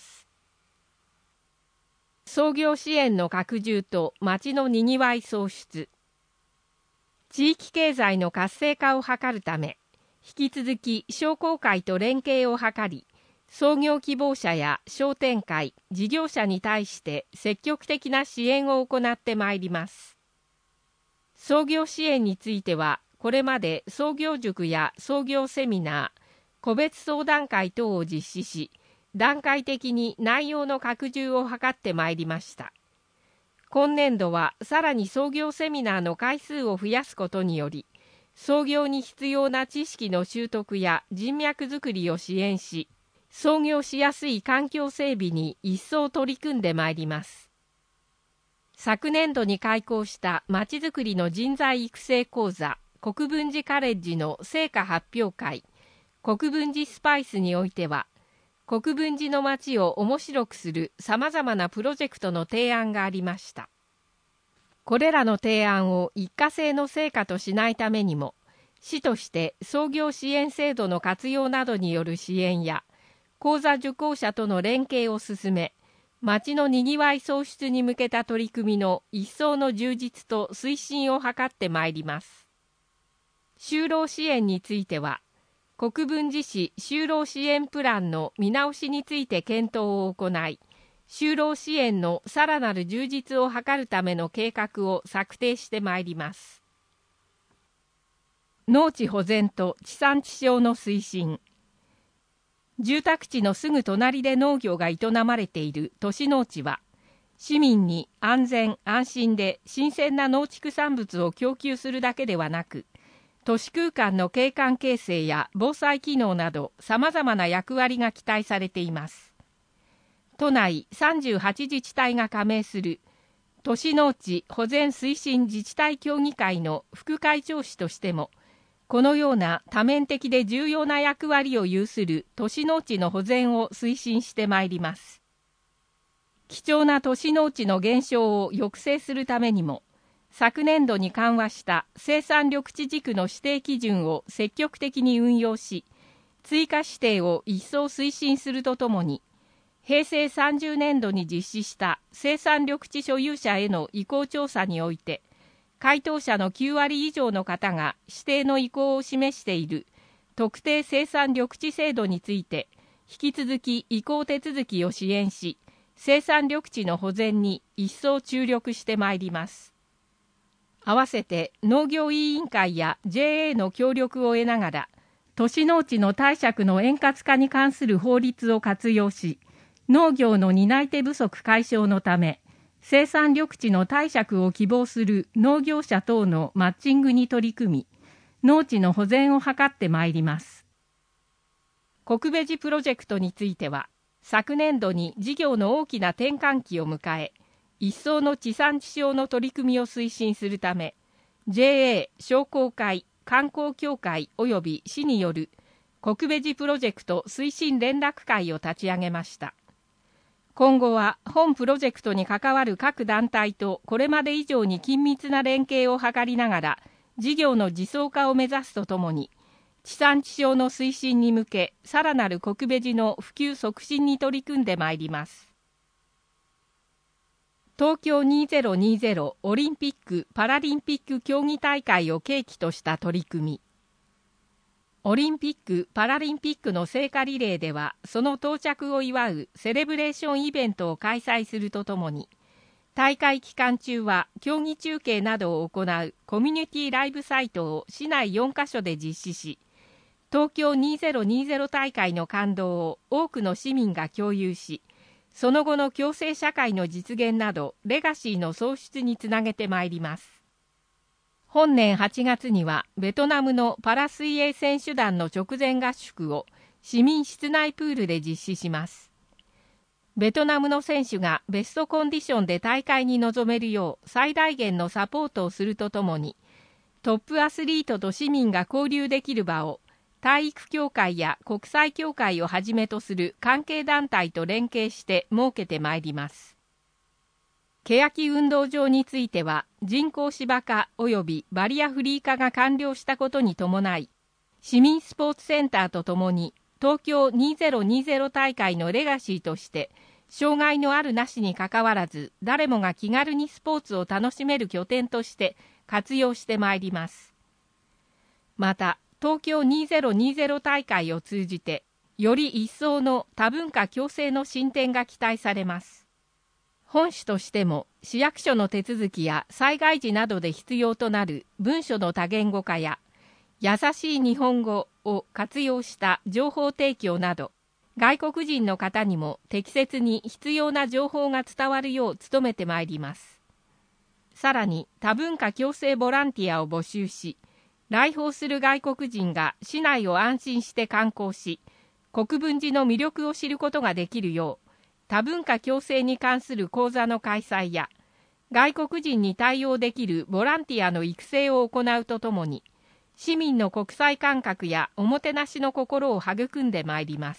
創業支援の拡充と町のにぎわい創出。地域経済の活性化を図るため、引き続き商工会と連携を図り、創業希望者や商店会、事業者に対して積極的な支援を行ってまいります。創業支援については、これまで創業塾や創業セミナー、個別相談会等を実施し、段階的に内容の拡充を図ってまいりました。今年度はさらに創業セミナーの回数を増やすことにより、創業に必要な知識の習得や人脈づくりを支援し、創業しやすい環境整備に一層取り組んでまいります。昨年度に開講したまちづくりの人材育成講座、国分寺カレッジの成果発表会、国分寺スパイスにおいては、国分寺の街を面白くするさまざまなプロジェクトの提案がありました。これらの提案を一過性の成果としないためにも、市として創業支援制度の活用などによる支援や、講座受講者との連携を進め、町のにぎわい創出に向けた取り組みの一層の充実と推進を図ってまいります。就労支援については、国分寺市就労支援プランの見直しについて検討を行い、就労支援のさらなる充実を図るための計画を策定してまいります。農地保全と地産地消の推進。住宅地のすぐ隣で農業が営まれている都市農地は、市民に安全安心で新鮮な農畜産物を供給するだけではなく、 都市空間の景観形成や防災機能などさまざまな役割が期待されています。都内さんじゅうはち自治体が加盟する都市農地保全推進自治体協議会の副会長氏としても、このような多面的で重要な役割を有する都市農地の保全を推進してまいります。貴重な都市農地の減少を抑制するためにも、昨年度に緩和した生産緑地軸の指定基準を積極的に運用し、追加指定を一層推進するとともに、平成さんじゅうねんどに実施した生産緑地所有者への意向調査において、回答者のきゅうわり以上の方が指定の意向を示している特定生産緑地制度について、引き続き移行手続きを支援し、生産緑地の保全に一層注力してまいります。合わせて農業委員会や ジェーエー の協力を得ながら、都市農地の貸借の円滑化に関する法律を活用し、農業の担い手不足解消のため、生産緑地の貸借を希望する農業者等のマッチングに取り組み、農地の保全を図ってまいります。国ベジプロジェクトについては、昨年度に事業の大きな転換期を迎え、一層の地産地消の取り組みを推進するため、ジェーエー 商工会、観光協会及び市による国ベジプロジェクト推進連絡会を立ち上げました。今後は本プロジェクトに関わる各団体とこれまで以上に緊密な連携を図りながら、事業の自走化を目指すとともに、地産地消の推進に向け、さらなる国ベジの普及促進に取り組んでまいります。東京にせんにじゅうオリンピック・パラリンピック競技大会を契機とした取り組み。オリンピック・パラリンピックの聖火リレーでは、その到着を祝うセレブレーションイベントを開催するとともに、大会期間中は競技中継などを行うコミュニティライブサイトを市内よんカ所で実施し、東京にせんにじゅう大会の感動を多くの市民が共有し、その後の共生社会の実現などレガシーの創出につなげてまいります。本年はちがつにはベトナムのパラ水泳選手団の直前合宿を市民室内プールで実施します。ベトナムの選手がベストコンディションで大会に臨めるよう最大限のサポートをするとともに、トップアスリートと市民が交流できる場を体育協会や国際協会をはじめとする関係団体と連携して設けてまいります。欅運動場については人工芝化及びバリアフリー化が完了したことに伴い、市民スポーツセンターとともに東京にせんにじゅう大会のレガシーとして、障害のあるなしにかかわらず誰もが気軽にスポーツを楽しめる拠点として活用してまいります。また東京にせんにじゅう大会を通じてより一層の多文化共生の進展が期待されます。本市としても市役所の手続きや災害時などで必要となる文書の多言語化や優しい日本語を活用した情報提供など、外国人の方にも適切に必要な情報が伝わるよう努めてまいります。さらに多文化共生ボランティアを募集し、来訪する外国人が市内を安心して観光し、国分寺の魅力を知ることができるよう、多文化共生に関する講座の開催や、外国人に対応できるボランティアの育成を行うとともに、市民の国際感覚やおもてなしの心を育んでまいります。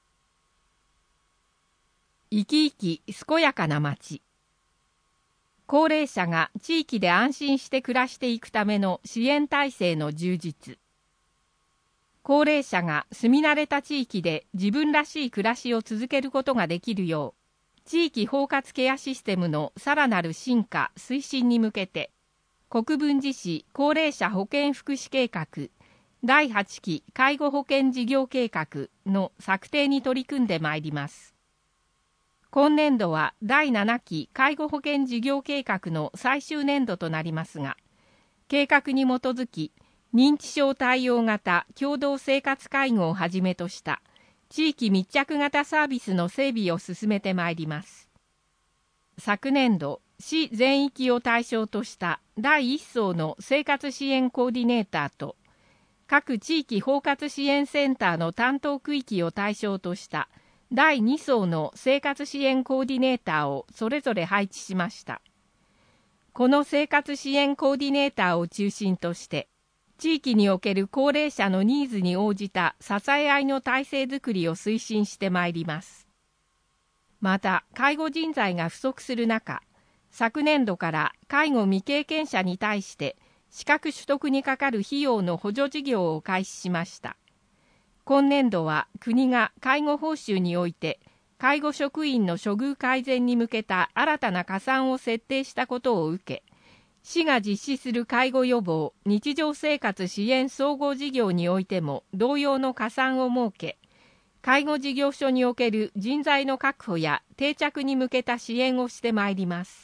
生き生き健やかな町。高齢者が地域で安心して暮らしていくための支援体制の充実。高齢者が住み慣れた地域で自分らしい暮らしを続けることができるよう、地域包括ケアシステムのさらなる進化・推進に向けて、国分寺市高齢者保健福祉計画だいはちき介護保険事業計画の策定に取り組んでまいります。今年度はだいななき介護保険事業計画の最終年度となりますが、計画に基づき認知症対応型共同生活介護をはじめとした地域密着型サービスの整備を進めてまいります。昨年度、 市全域を対象としただいいっ層の生活支援コーディネーターと、各地域包括支援センターの担当区域を対象としただいに層の生活支援コーディネーターをそれぞれ配置しました。この生活支援コーディネーターを中心として、地域における高齢者のニーズに応じた支え合いの体制づくりを推進してまいります。また、介護人材が不足する中、昨年度から介護未経験者に対して資格取得にかかる費用の補助事業を開始しました。今年度は国が介護報酬において介護職員の処遇改善に向けた新たな加算を設定したことを受け、市が実施する介護予防・日常生活支援総合事業においても同様の加算を設け、介護事業所における人材の確保や定着に向けた支援をしてまいります。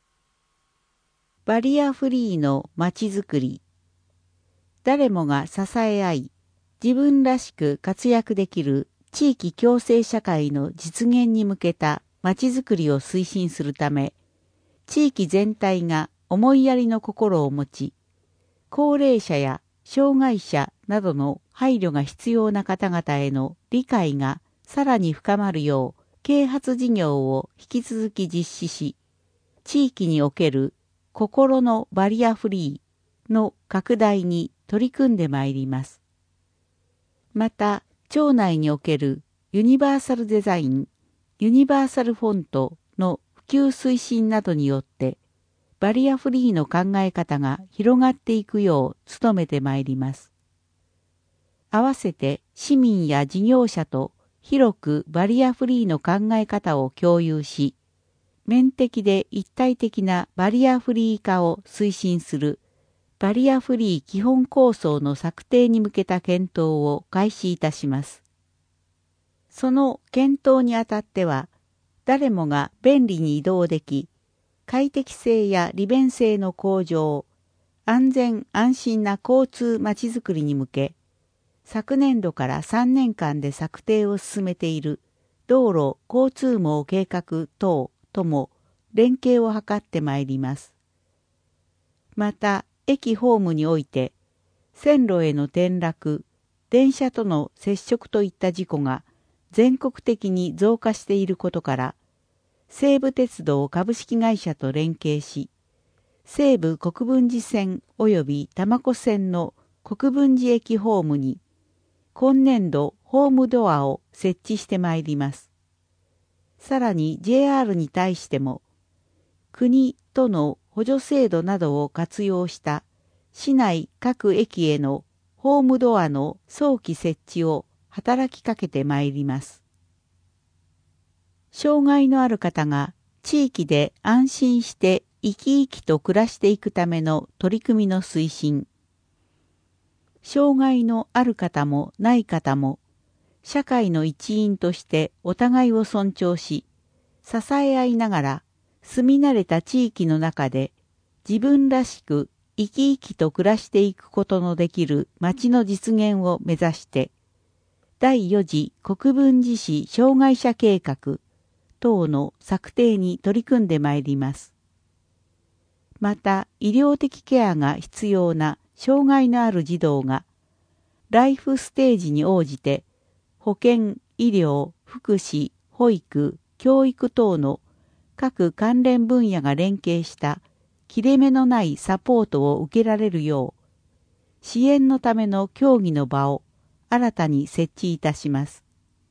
バリアフリーのまちづくり。誰もが支え合い、自分らしく活躍できる地域共生社会の実現に向けたまちづくりを推進するため、地域全体が思いやりの心を持ち、高齢者や障害者などの配慮が必要な方々への理解がさらに深まるよう、啓発事業を引き続き実施し、地域における心のバリアフリーの拡大に取り組んでまいります。また、町内におけるユニバーサルデザイン、ユニバーサルフォントの普及推進などによって、バリアフリーの考え方が広がっていくよう努めてまいります。合わせて市民や事業者と広くバリアフリーの考え方を共有し、面的で一体的なバリアフリー化を推進するバリアフリー基本構想の策定に向けた検討を開始いたします。その検討にあたっては、誰もが便利に移動でき、快適性や利便性の向上、安全安心な交通まちづくりに向け、昨年度からさんねんかんで策定を進めている道路交通網計画等とも連携を図ってまいります。また、駅ホームにおいて、線路への転落、電車との接触といった事故が全国的に増加していることから、西武鉄道株式会社と連携し、西武国分寺線及び多摩湖線の国分寺駅ホームに、今年度ホームドアを設置してまいります。さらに ジェイアール に対しても、国との補助制度などを活用した市内各駅へのホームドアの早期設置を働きかけてまいります。障害のある方が地域で安心して生き生きと暮らしていくための取り組みの推進。障害のある方もない方も社会の一員としてお互いを尊重し、支え合いながら住み慣れた地域の中で自分らしく生き生きと暮らしていくことのできる町の実現を目指して、だいよ次国分寺市障害者計画等の策定に取り組んでまいります。また、医療的ケアが必要な障害のある児童が、ライフステージに応じて、保健、医療、福祉、保育、教育等の各関連分野が連携した切れ目のないサポートを受けられるよう、支援のための協議の場を新たに設置いたします。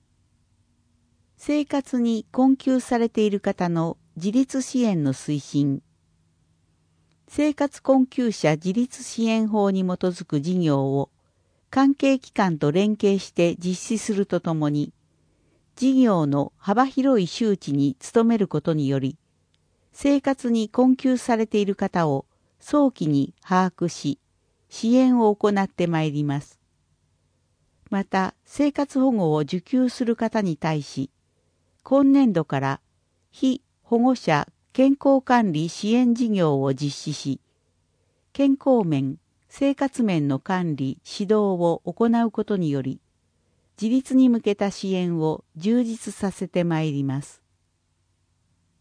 生活に困窮されている方の自立支援の推進。生活困窮者自立支援法に基づく事業を関係機関と連携して実施するとともに、事業の幅広い周知に努めることにより、生活に困窮されている方を早期に把握し、支援を行ってまいります。また、生活保護を受給する方に対し、今年度から被保護者健康管理支援事業を実施し、健康面、生活面の管理、指導を行うことにより、自立に向けた支援を充実させてまいります。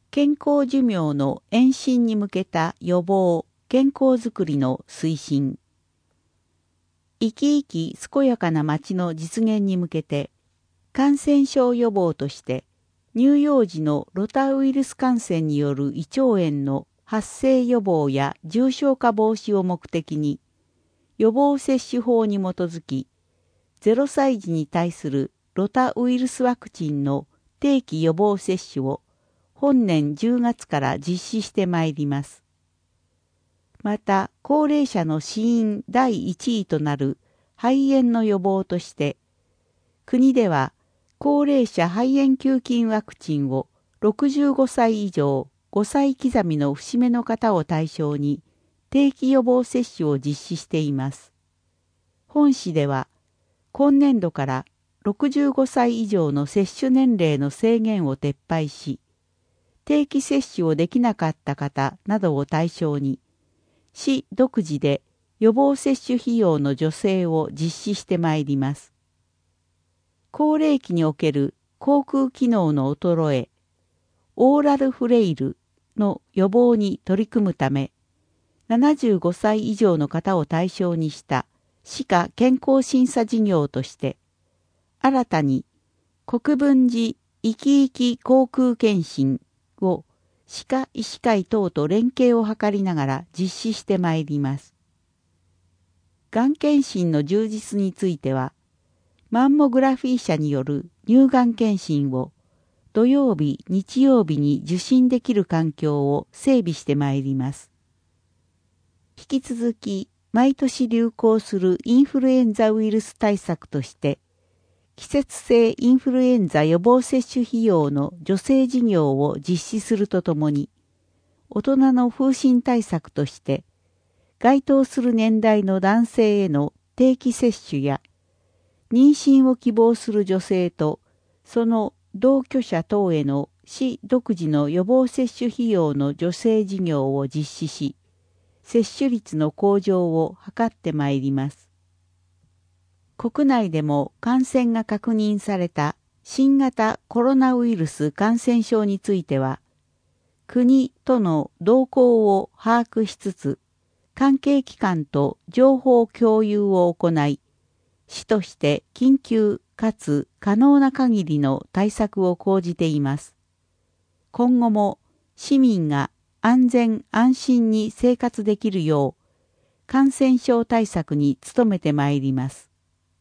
健康寿命の延伸に向けた予防、健康づくりの推進。生き生き健やかな町の実現に向けて、感染症予防として、乳幼児のロタウイルス感染による胃腸炎の発生予防や重症化防止を目的に、予防接種法に基づき、ゼロさい児に対するロタウイルスワクチンの定期予防接種を本年じゅうがつから実施してまいります。また、高齢者の死因だいいちいとなる肺炎の予防として、国では高齢者肺炎球菌ワクチンをろくじゅうごさい以上ごさい刻みの節目の方を対象に定期予防接種を実施しています。本市では、今年度からろくじゅうごさい以上の接種年齢の制限を撤廃し、定期接種をできなかった方などを対象に、市独自で予防接種費用の助成を実施してまいります。高齢期における口腔機能の衰え、オーラルフレイルの予防に取り組むため、ななじゅうごさい以上の方を対象にした歯科健康審査事業として、新たに国分寺生き生き口腔検診を歯科医師会等と連携を図りながら実施してまいります。がん検診の充実については、マンモグラフィー社による乳がん検診を土曜日、日曜日に受診できる環境を整備してまいります。引き続き、毎年流行するインフルエンザウイルス対策として、季節性インフルエンザ予防接種費用の助成事業を実施するとともに、大人の風疹対策として、該当する年代の男性への定期接種や、妊娠を希望する女性と、その同居者等への市独自の予防接種費用の助成事業を実施し、接種率の向上を図ってまいります。国内でも感染が確認された新型コロナウイルス感染症については、国との動向を把握しつつ、関係機関と情報共有を行い、市として緊急かつ可能な限りの対策を講じています。今後も市民が安全安心に生活できるよう、感染症対策に努めてまいります。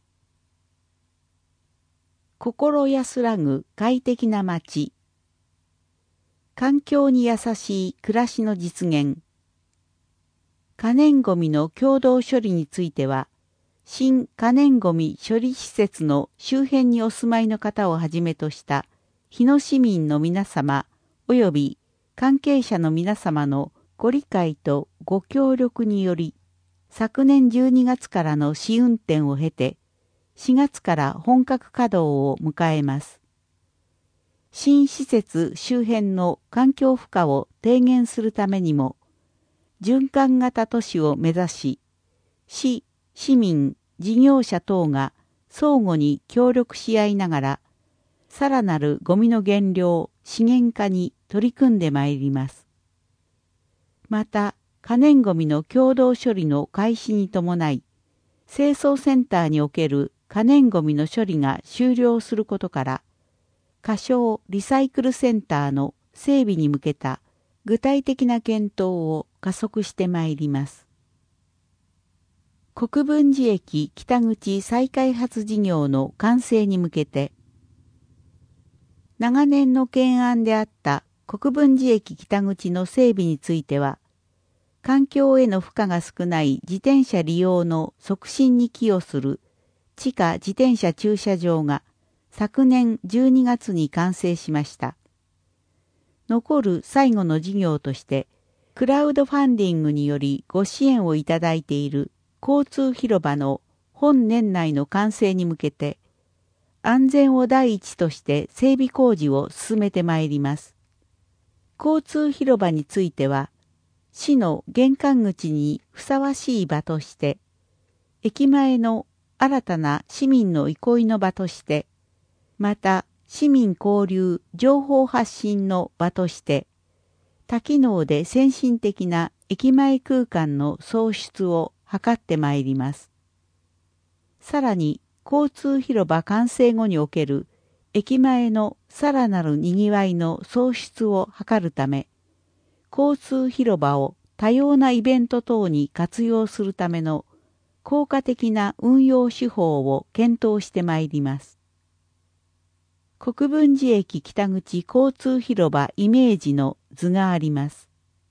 心安らぐ快適な街。環境に優しい暮らしの実現。可燃ごみの共同処理については、新可燃ごみ処理施設の周辺にお住まいの方をはじめとした日野市民の皆様及び関係者の皆様のご理解とご協力により、昨年じゅうにがつからの試運転を経て、しがつから本格稼働を迎えます。新施設周辺の環境負荷を低減するためにも、循環型都市を目指し、市、市民、事業者等が相互に協力し合いながら、さらなるゴミの減量、資源化に取り組んでまいります。また、可燃ごみの共同処理の開始に伴い、清掃センターにおける可燃ごみの処理が終了することから、仮称リサイクルセンターの整備に向けた具体的な検討を加速してまいります。国分寺駅北口再開発事業の完成に向けて、長年の懸案であった国分寺駅北口の整備については、環境への負荷が少ない自転車利用の促進に寄与する地下自転車駐車場が昨年じゅうにがつに完成しました。残る最後の事業として、クラウドファンディングによりご支援をいただいている交通広場の本年内の完成に向けて、安全を第一として整備工事を進めてまいります。交通広場については、市の玄関口にふさわしい場として、駅前の新たな市民の憩いの場として、また市民交流情報発信の場として、 多機能で先進的な駅前空間の創出を図ってまいります。さらに、交通広場完成後における駅前のさらなる賑わいの創出を図るため、交通広場を多様なイベント等に活用するための効果的な運用手法を検討してまいります。国分寺駅北口交通広場イメージの図があります。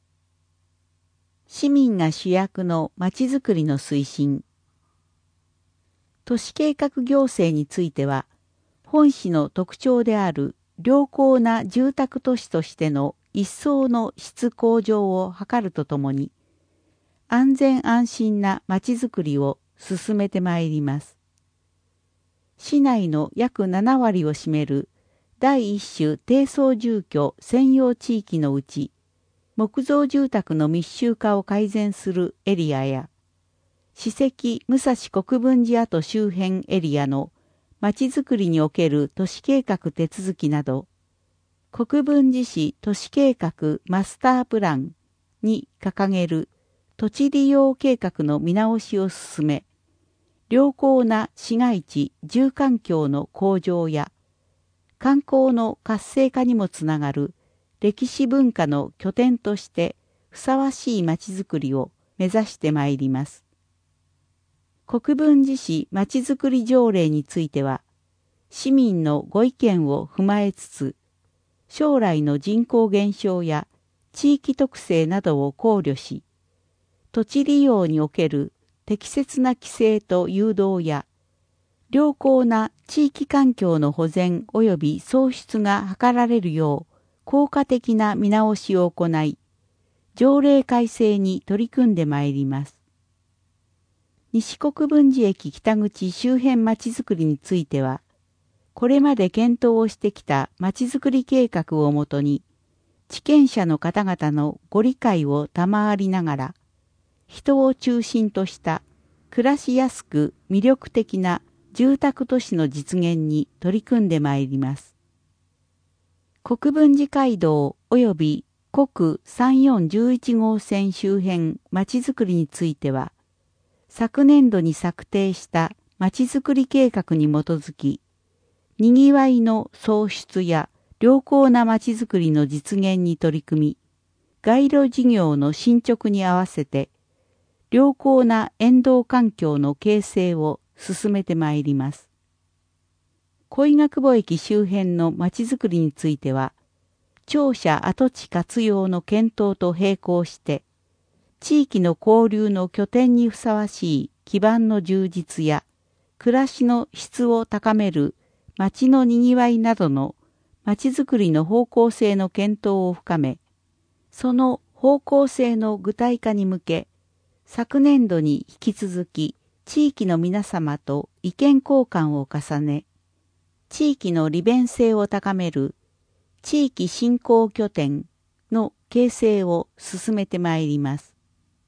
市民が主役のまちづくりの推進。都市計画行政については、本市の特徴である良好な住宅都市としての一層の質向上を図るとともに、安全安心なまちづくりを進めてまいります。市内の約ななわりを占める第一種低層住居専用地域のうち、木造住宅の密集化を改善するエリアや、史跡武蔵国分寺跡周辺エリアのまちづくりにおける都市計画手続きなど、国分寺市都市計画マスタープランに掲げる土地利用計画の見直しを進め、良好な市街地住環境の向上や、観光の活性化にもつながる歴史文化の拠点としてふさわしいまちづくりを目指してまいります。国分寺市まちづくり条例については、市民のご意見を踏まえつつ、将来の人口減少や地域特性などを考慮し、土地利用における適切な規制と誘導や、良好な地域環境の保全及び創出が図られるよう効果的な見直しを行い、条例改正に取り組んでまいります。西国分寺駅北口周辺まちづくりについては、これまで検討をしてきたまちづくり計画をもとに、地権者の方々のご理解を賜りながら、人を中心とした暮らしやすく魅力的な住宅都市の実現に取り組んでまいります。国分寺街道及び国さんよんいちいち号線周辺まちづくりについては、昨年度に策定したまちづくり計画に基づき、にぎわいの創出や良好なまちづくりの実現に取り組み、街路事業の進捗に合わせて、良好な沿道環境の形成を進めてまいります。小伊賀久保駅周辺のまちづくりについては、庁舎跡地活用の検討と並行して、地域の交流の拠点にふさわしい基盤の充実や、暮らしの質を高める街のにぎわいなどの街づくりの方向性の検討を深め、その方向性の具体化に向け、昨年度に引き続き地域の皆様と意見交換を重ね、地域の利便性を高める地域振興拠点の形成を進めてまいります。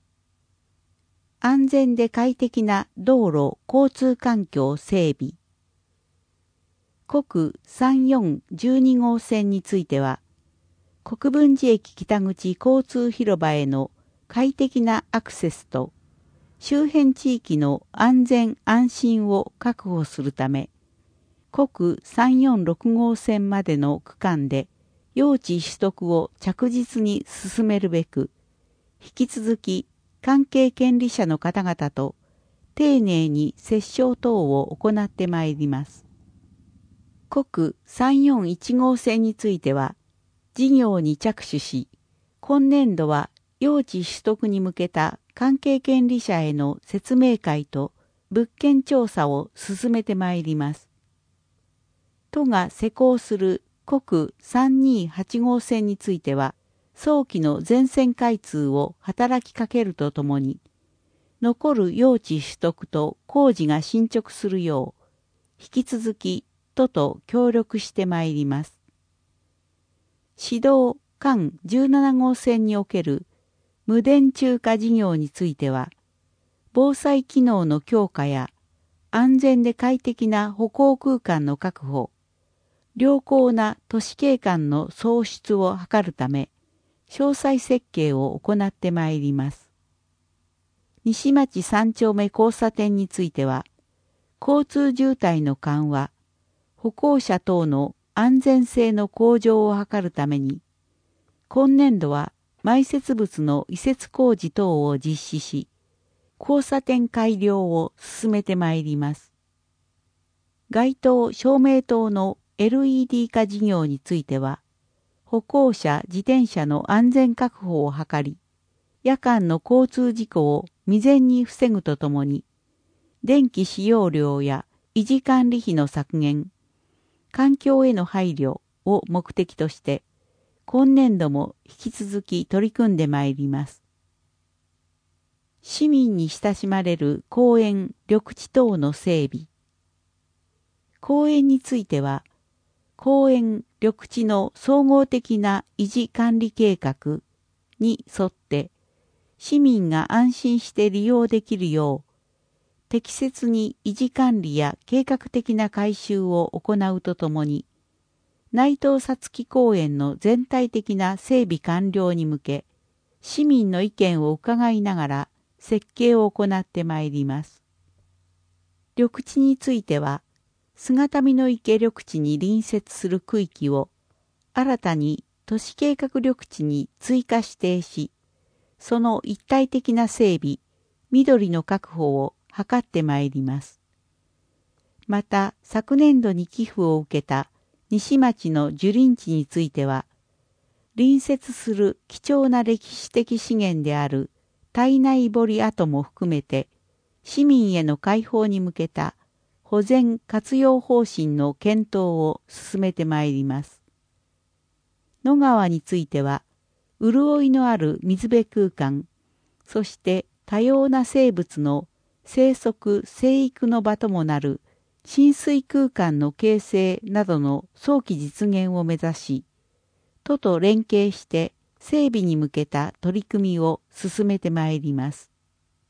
安全で快適な道路交通環境整備。国さんよんいちに号線については、国分寺駅北口交通広場への快適なアクセスと、周辺地域の安全安心を確保するため、国さんよんろく号線までの区間で用地取得を着実に進めるべく、引き続き関係権利者の方々と丁寧に折衝等を行ってまいります。国さんよんいち号線については、事業に着手し、今年度は用地取得に向けた関係権利者への説明会と物件調査を進めてまいります。都が施行する国さんにはち号線については、早期の全線開通を働きかけるとともに、残る用地取得と工事が進捗するよう、引き続き都と協力してまいります。市道環じゅうなな号線における無電柱化事業については、防災機能の強化や安全で快適な歩行空間の確保、良好な都市景観の創出を図るため、 詳細設計を行ってまいります。西町三丁目交差点については、交通渋滞の緩和、歩行者等の安全性の向上を図るために、今年度は埋設物の移設工事等を実施し、交差点改良を進めてまいります。街灯・照明灯の エルイーディー 化事業については、歩行者・自転車の安全確保を図り、夜間の交通事故を未然に防ぐとともに、電気使用量や維持管理費の削減、環境への配慮を目的として、今年度も引き続き取り組んでまいります。市民に親しまれる公園・緑地等の整備。公園については、公園・緑地の総合的な維持管理計画に沿って、市民が安心して利用できるよう、適切に維持管理や計画的な改修を行うとともに、内藤さつき公園の全体的な整備完了に向け、市民の意見を伺いながら設計を行ってまいります。緑地については、姿見の池緑地に隣接する区域を新たに都市計画緑地に追加指定し、その一体的な整備、緑の確保を図ってまいります。また、昨年度に寄付を受けた西町の樹林地については、隣接する貴重な歴史的資源である胎内堀跡も含めて、市民への開放に向けた保全活用方針の検討を進めてまいります。野川については、潤いのある水辺空間、そして多様な生物の生息・生育の場ともなる浸水空間の形成などの早期実現を目指し、都と連携して整備に向けた取り組みを進めてまいります。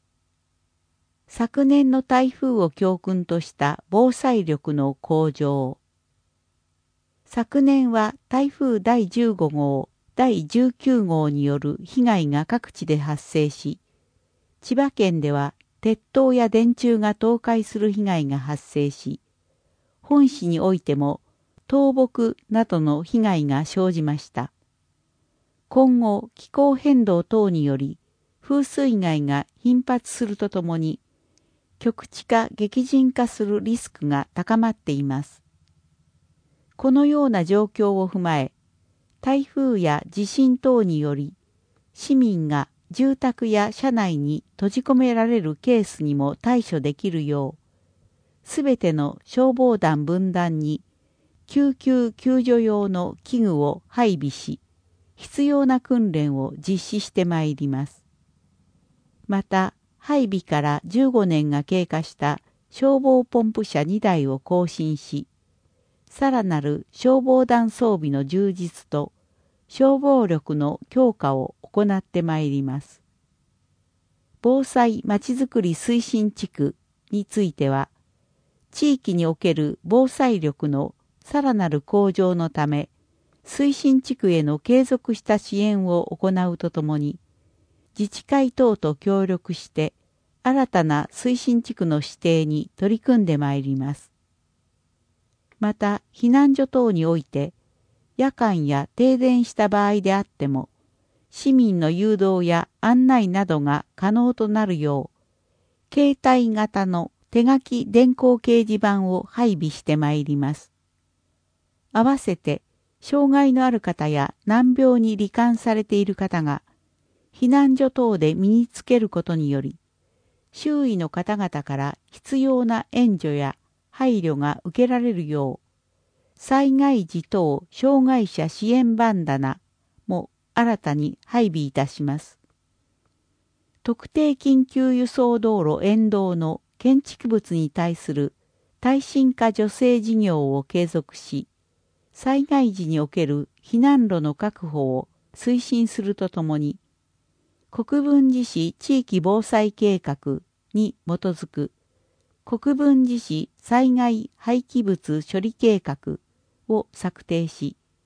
昨年の台風を教訓とした防災力の向上。昨年は台風だいじゅうご号、だいじゅうきゅう号による被害が各地で発生し、千葉県では鉄塔や電柱が倒壊する被害が発生し、本市においても倒木などの被害が生じました。今後、気候変動等により風水害が頻発するとともに、局地化・激甚化するリスクが高まっています。このような状況を踏まえ、台風や地震等により、市民が住宅や車内に閉じ込められるケースにも対処できるよう、すべての消防団分団に救急救助用の器具を配備し、必要な訓練を実施してまいります。また、配備からじゅうごねんが経過した消防ポンプ車にだいを更新し、さらなる消防団装備の充実と消防力の強化を行ってまいります。防災まちづくり推進地区については、地域における防災力のさらなる向上のため、推進地区への継続した支援を行うとともに、自治会等と協力して新たな推進地区の指定に取り組んでまいります。また、避難所等において、夜間や停電した場合であっても、市民の誘導や案内などが可能となるよう、携帯型の手書き電光掲示板を配備してまいります。合わせて、障害のある方や難病に罹患されている方が、避難所等で身につけることにより、周囲の方々から必要な援助や配慮が受けられるよう、災害時等障害者支援バンダナも新たに配備いたします。特定緊急輸送道路沿道の建築物に対する耐震化助成事業を継続し、災害時における避難路の確保を推進するとともに、国分寺市地域防災計画に基づく国分寺市災害廃棄物処理計画を策定し、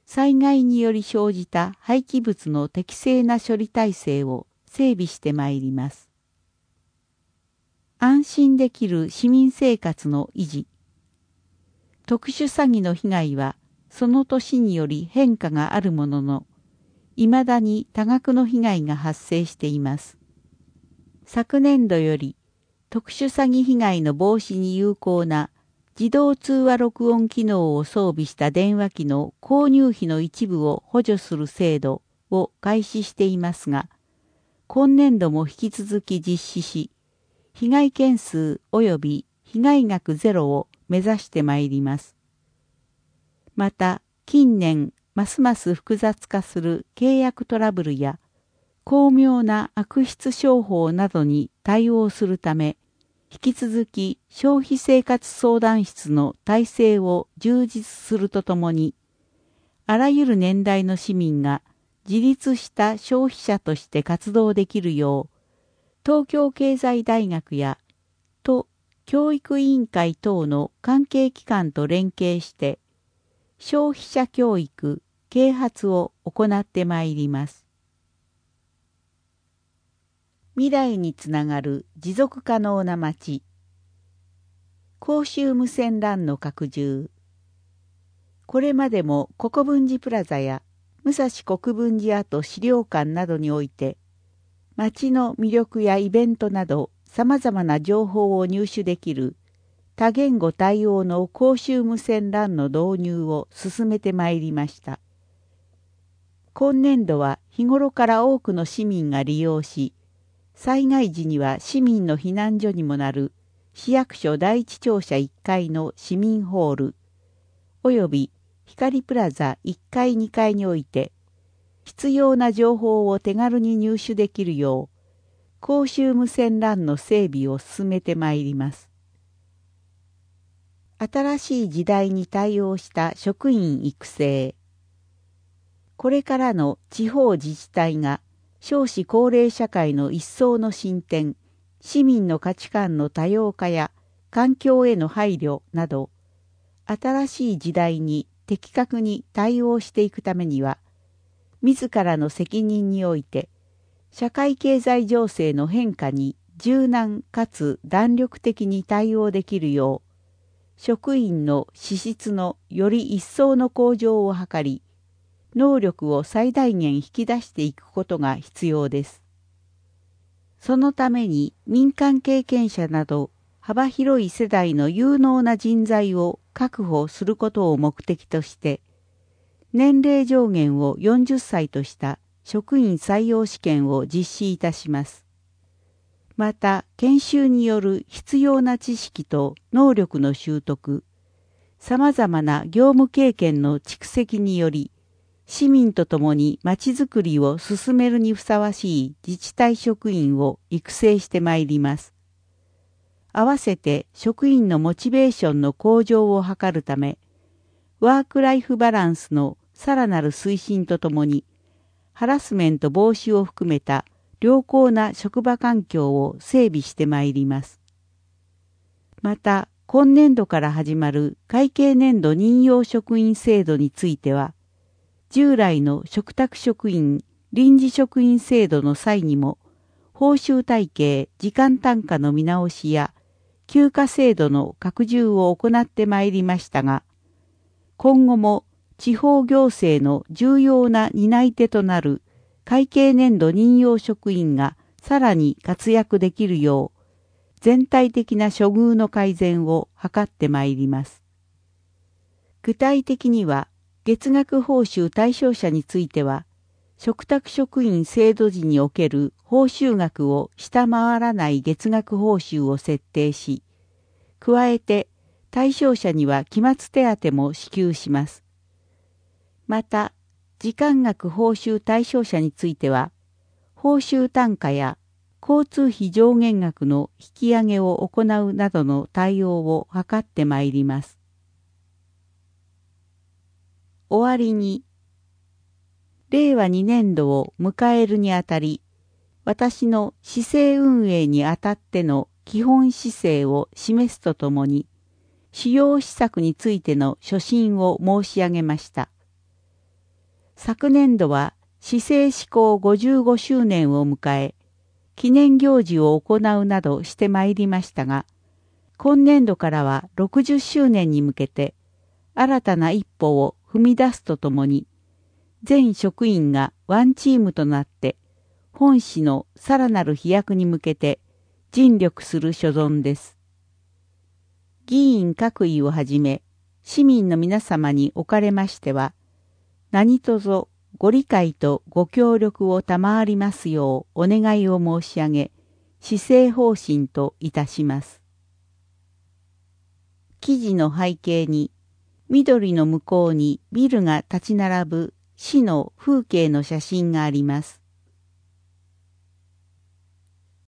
災害により生じた廃棄物の適正な処理体制を整備してまいります。安心できる市民生活の維持。特殊詐欺の被害はその年により変化があるものの、いまだに多額の被害が発生しています。昨年度より特殊詐欺被害の防止に有効な自動通話録音機能を装備した電話機の購入費の一部を補助する制度を開始していますが、今年度も引き続き実施し、被害件数及び被害額ゼロを目指してまいります。また、近年、ますます複雑化する契約トラブルや、巧妙な悪質商法などに対応するため、引き続き消費生活相談室の体制を充実するとともに、あらゆる年代の市民が自立した消費者として活動できるよう、東京経済大学や都教育委員会等の関係機関と連携して、消費者教育、啓発を行ってまいります。未来につながる持続可能な町。公衆無線 ラン の拡充。これまでも国分寺プラザや武蔵国分寺跡資料館などにおいて、町の魅力やイベントなど様々な情報を入手できる多言語対応の公衆無線 ラン の導入を進めてまいりました。今年度は日頃から多くの市民が利用し、災害時には市民の避難所にもなる市役所第一庁舎いっかいの市民ホール、および光プラザいっかいにかいにおいて、必要な情報を手軽に入手できるよう、公衆無線 ラン の整備を進めてまいります。新しい時代に対応した職員育成。これからの地方自治体が少子高齢社会の一層の進展、市民の価値観の多様化や環境への配慮など、新しい時代に的確に対応していくためには、自らの責任において、社会経済情勢の変化に柔軟かつ弾力的に対応できるよう、職員の資質のより一層の向上を図り、能力を最大限引き出していくことが必要です。そのために民間経験者など幅広い世代の有能な人材を確保することを目的として、年齢上限をよんじゅっさいとした職員採用試験を実施いたします。また、研修による必要な知識と能力の習得、様々な業務経験の蓄積により、市民とともにまちづくりを進めるにふさわしい自治体職員を育成してまいります。合わせて職員のモチベーションの向上を図るため、ワークライフバランスのさらなる推進とともに、ハラスメント防止を含めた良好な職場環境を整備してまいります。また、今年度から始まる会計年度任用職員制度については、従来の嘱託職員、臨時職員制度の際にも、報酬体系、時間単価の見直しや、休暇制度の拡充を行ってまいりましたが、今後も地方行政の重要な担い手となる会計年度任用職員がさらに活躍できるよう、全体的な処遇の改善を図ってまいります。具体的には、月額報酬対象者については、嘱託職員制度時における報酬額を下回らない月額報酬を設定し、加えて対象者には期末手当も支給します。また、時間額報酬対象者については、報酬単価や交通費上限額の引き上げを行うなどの対応を図ってまいります。終わりに、れいわにねんどを迎えるにあたり、私の市政運営にあたっての基本姿勢を示すとともに、主要施策についての所信を申し上げました。 昨年度は市政施行ごじゅうごしゅうねんを迎え、記念行事を行うなどしてまいりましたが、今年度からはろくじゅっしゅうねんに向けて新たな一歩を踏み出すとともに、全職員がワンチームとなって本市のさらなる飛躍に向けて尽力する所存です。議員各位をはじめ市民の皆様におかれましては、何卒ご理解とご協力を賜りますようお願いを申し上げ、施政方針といたします。記事の背景に、緑の向こうにビルが立ち並ぶ市の風景の写真があります。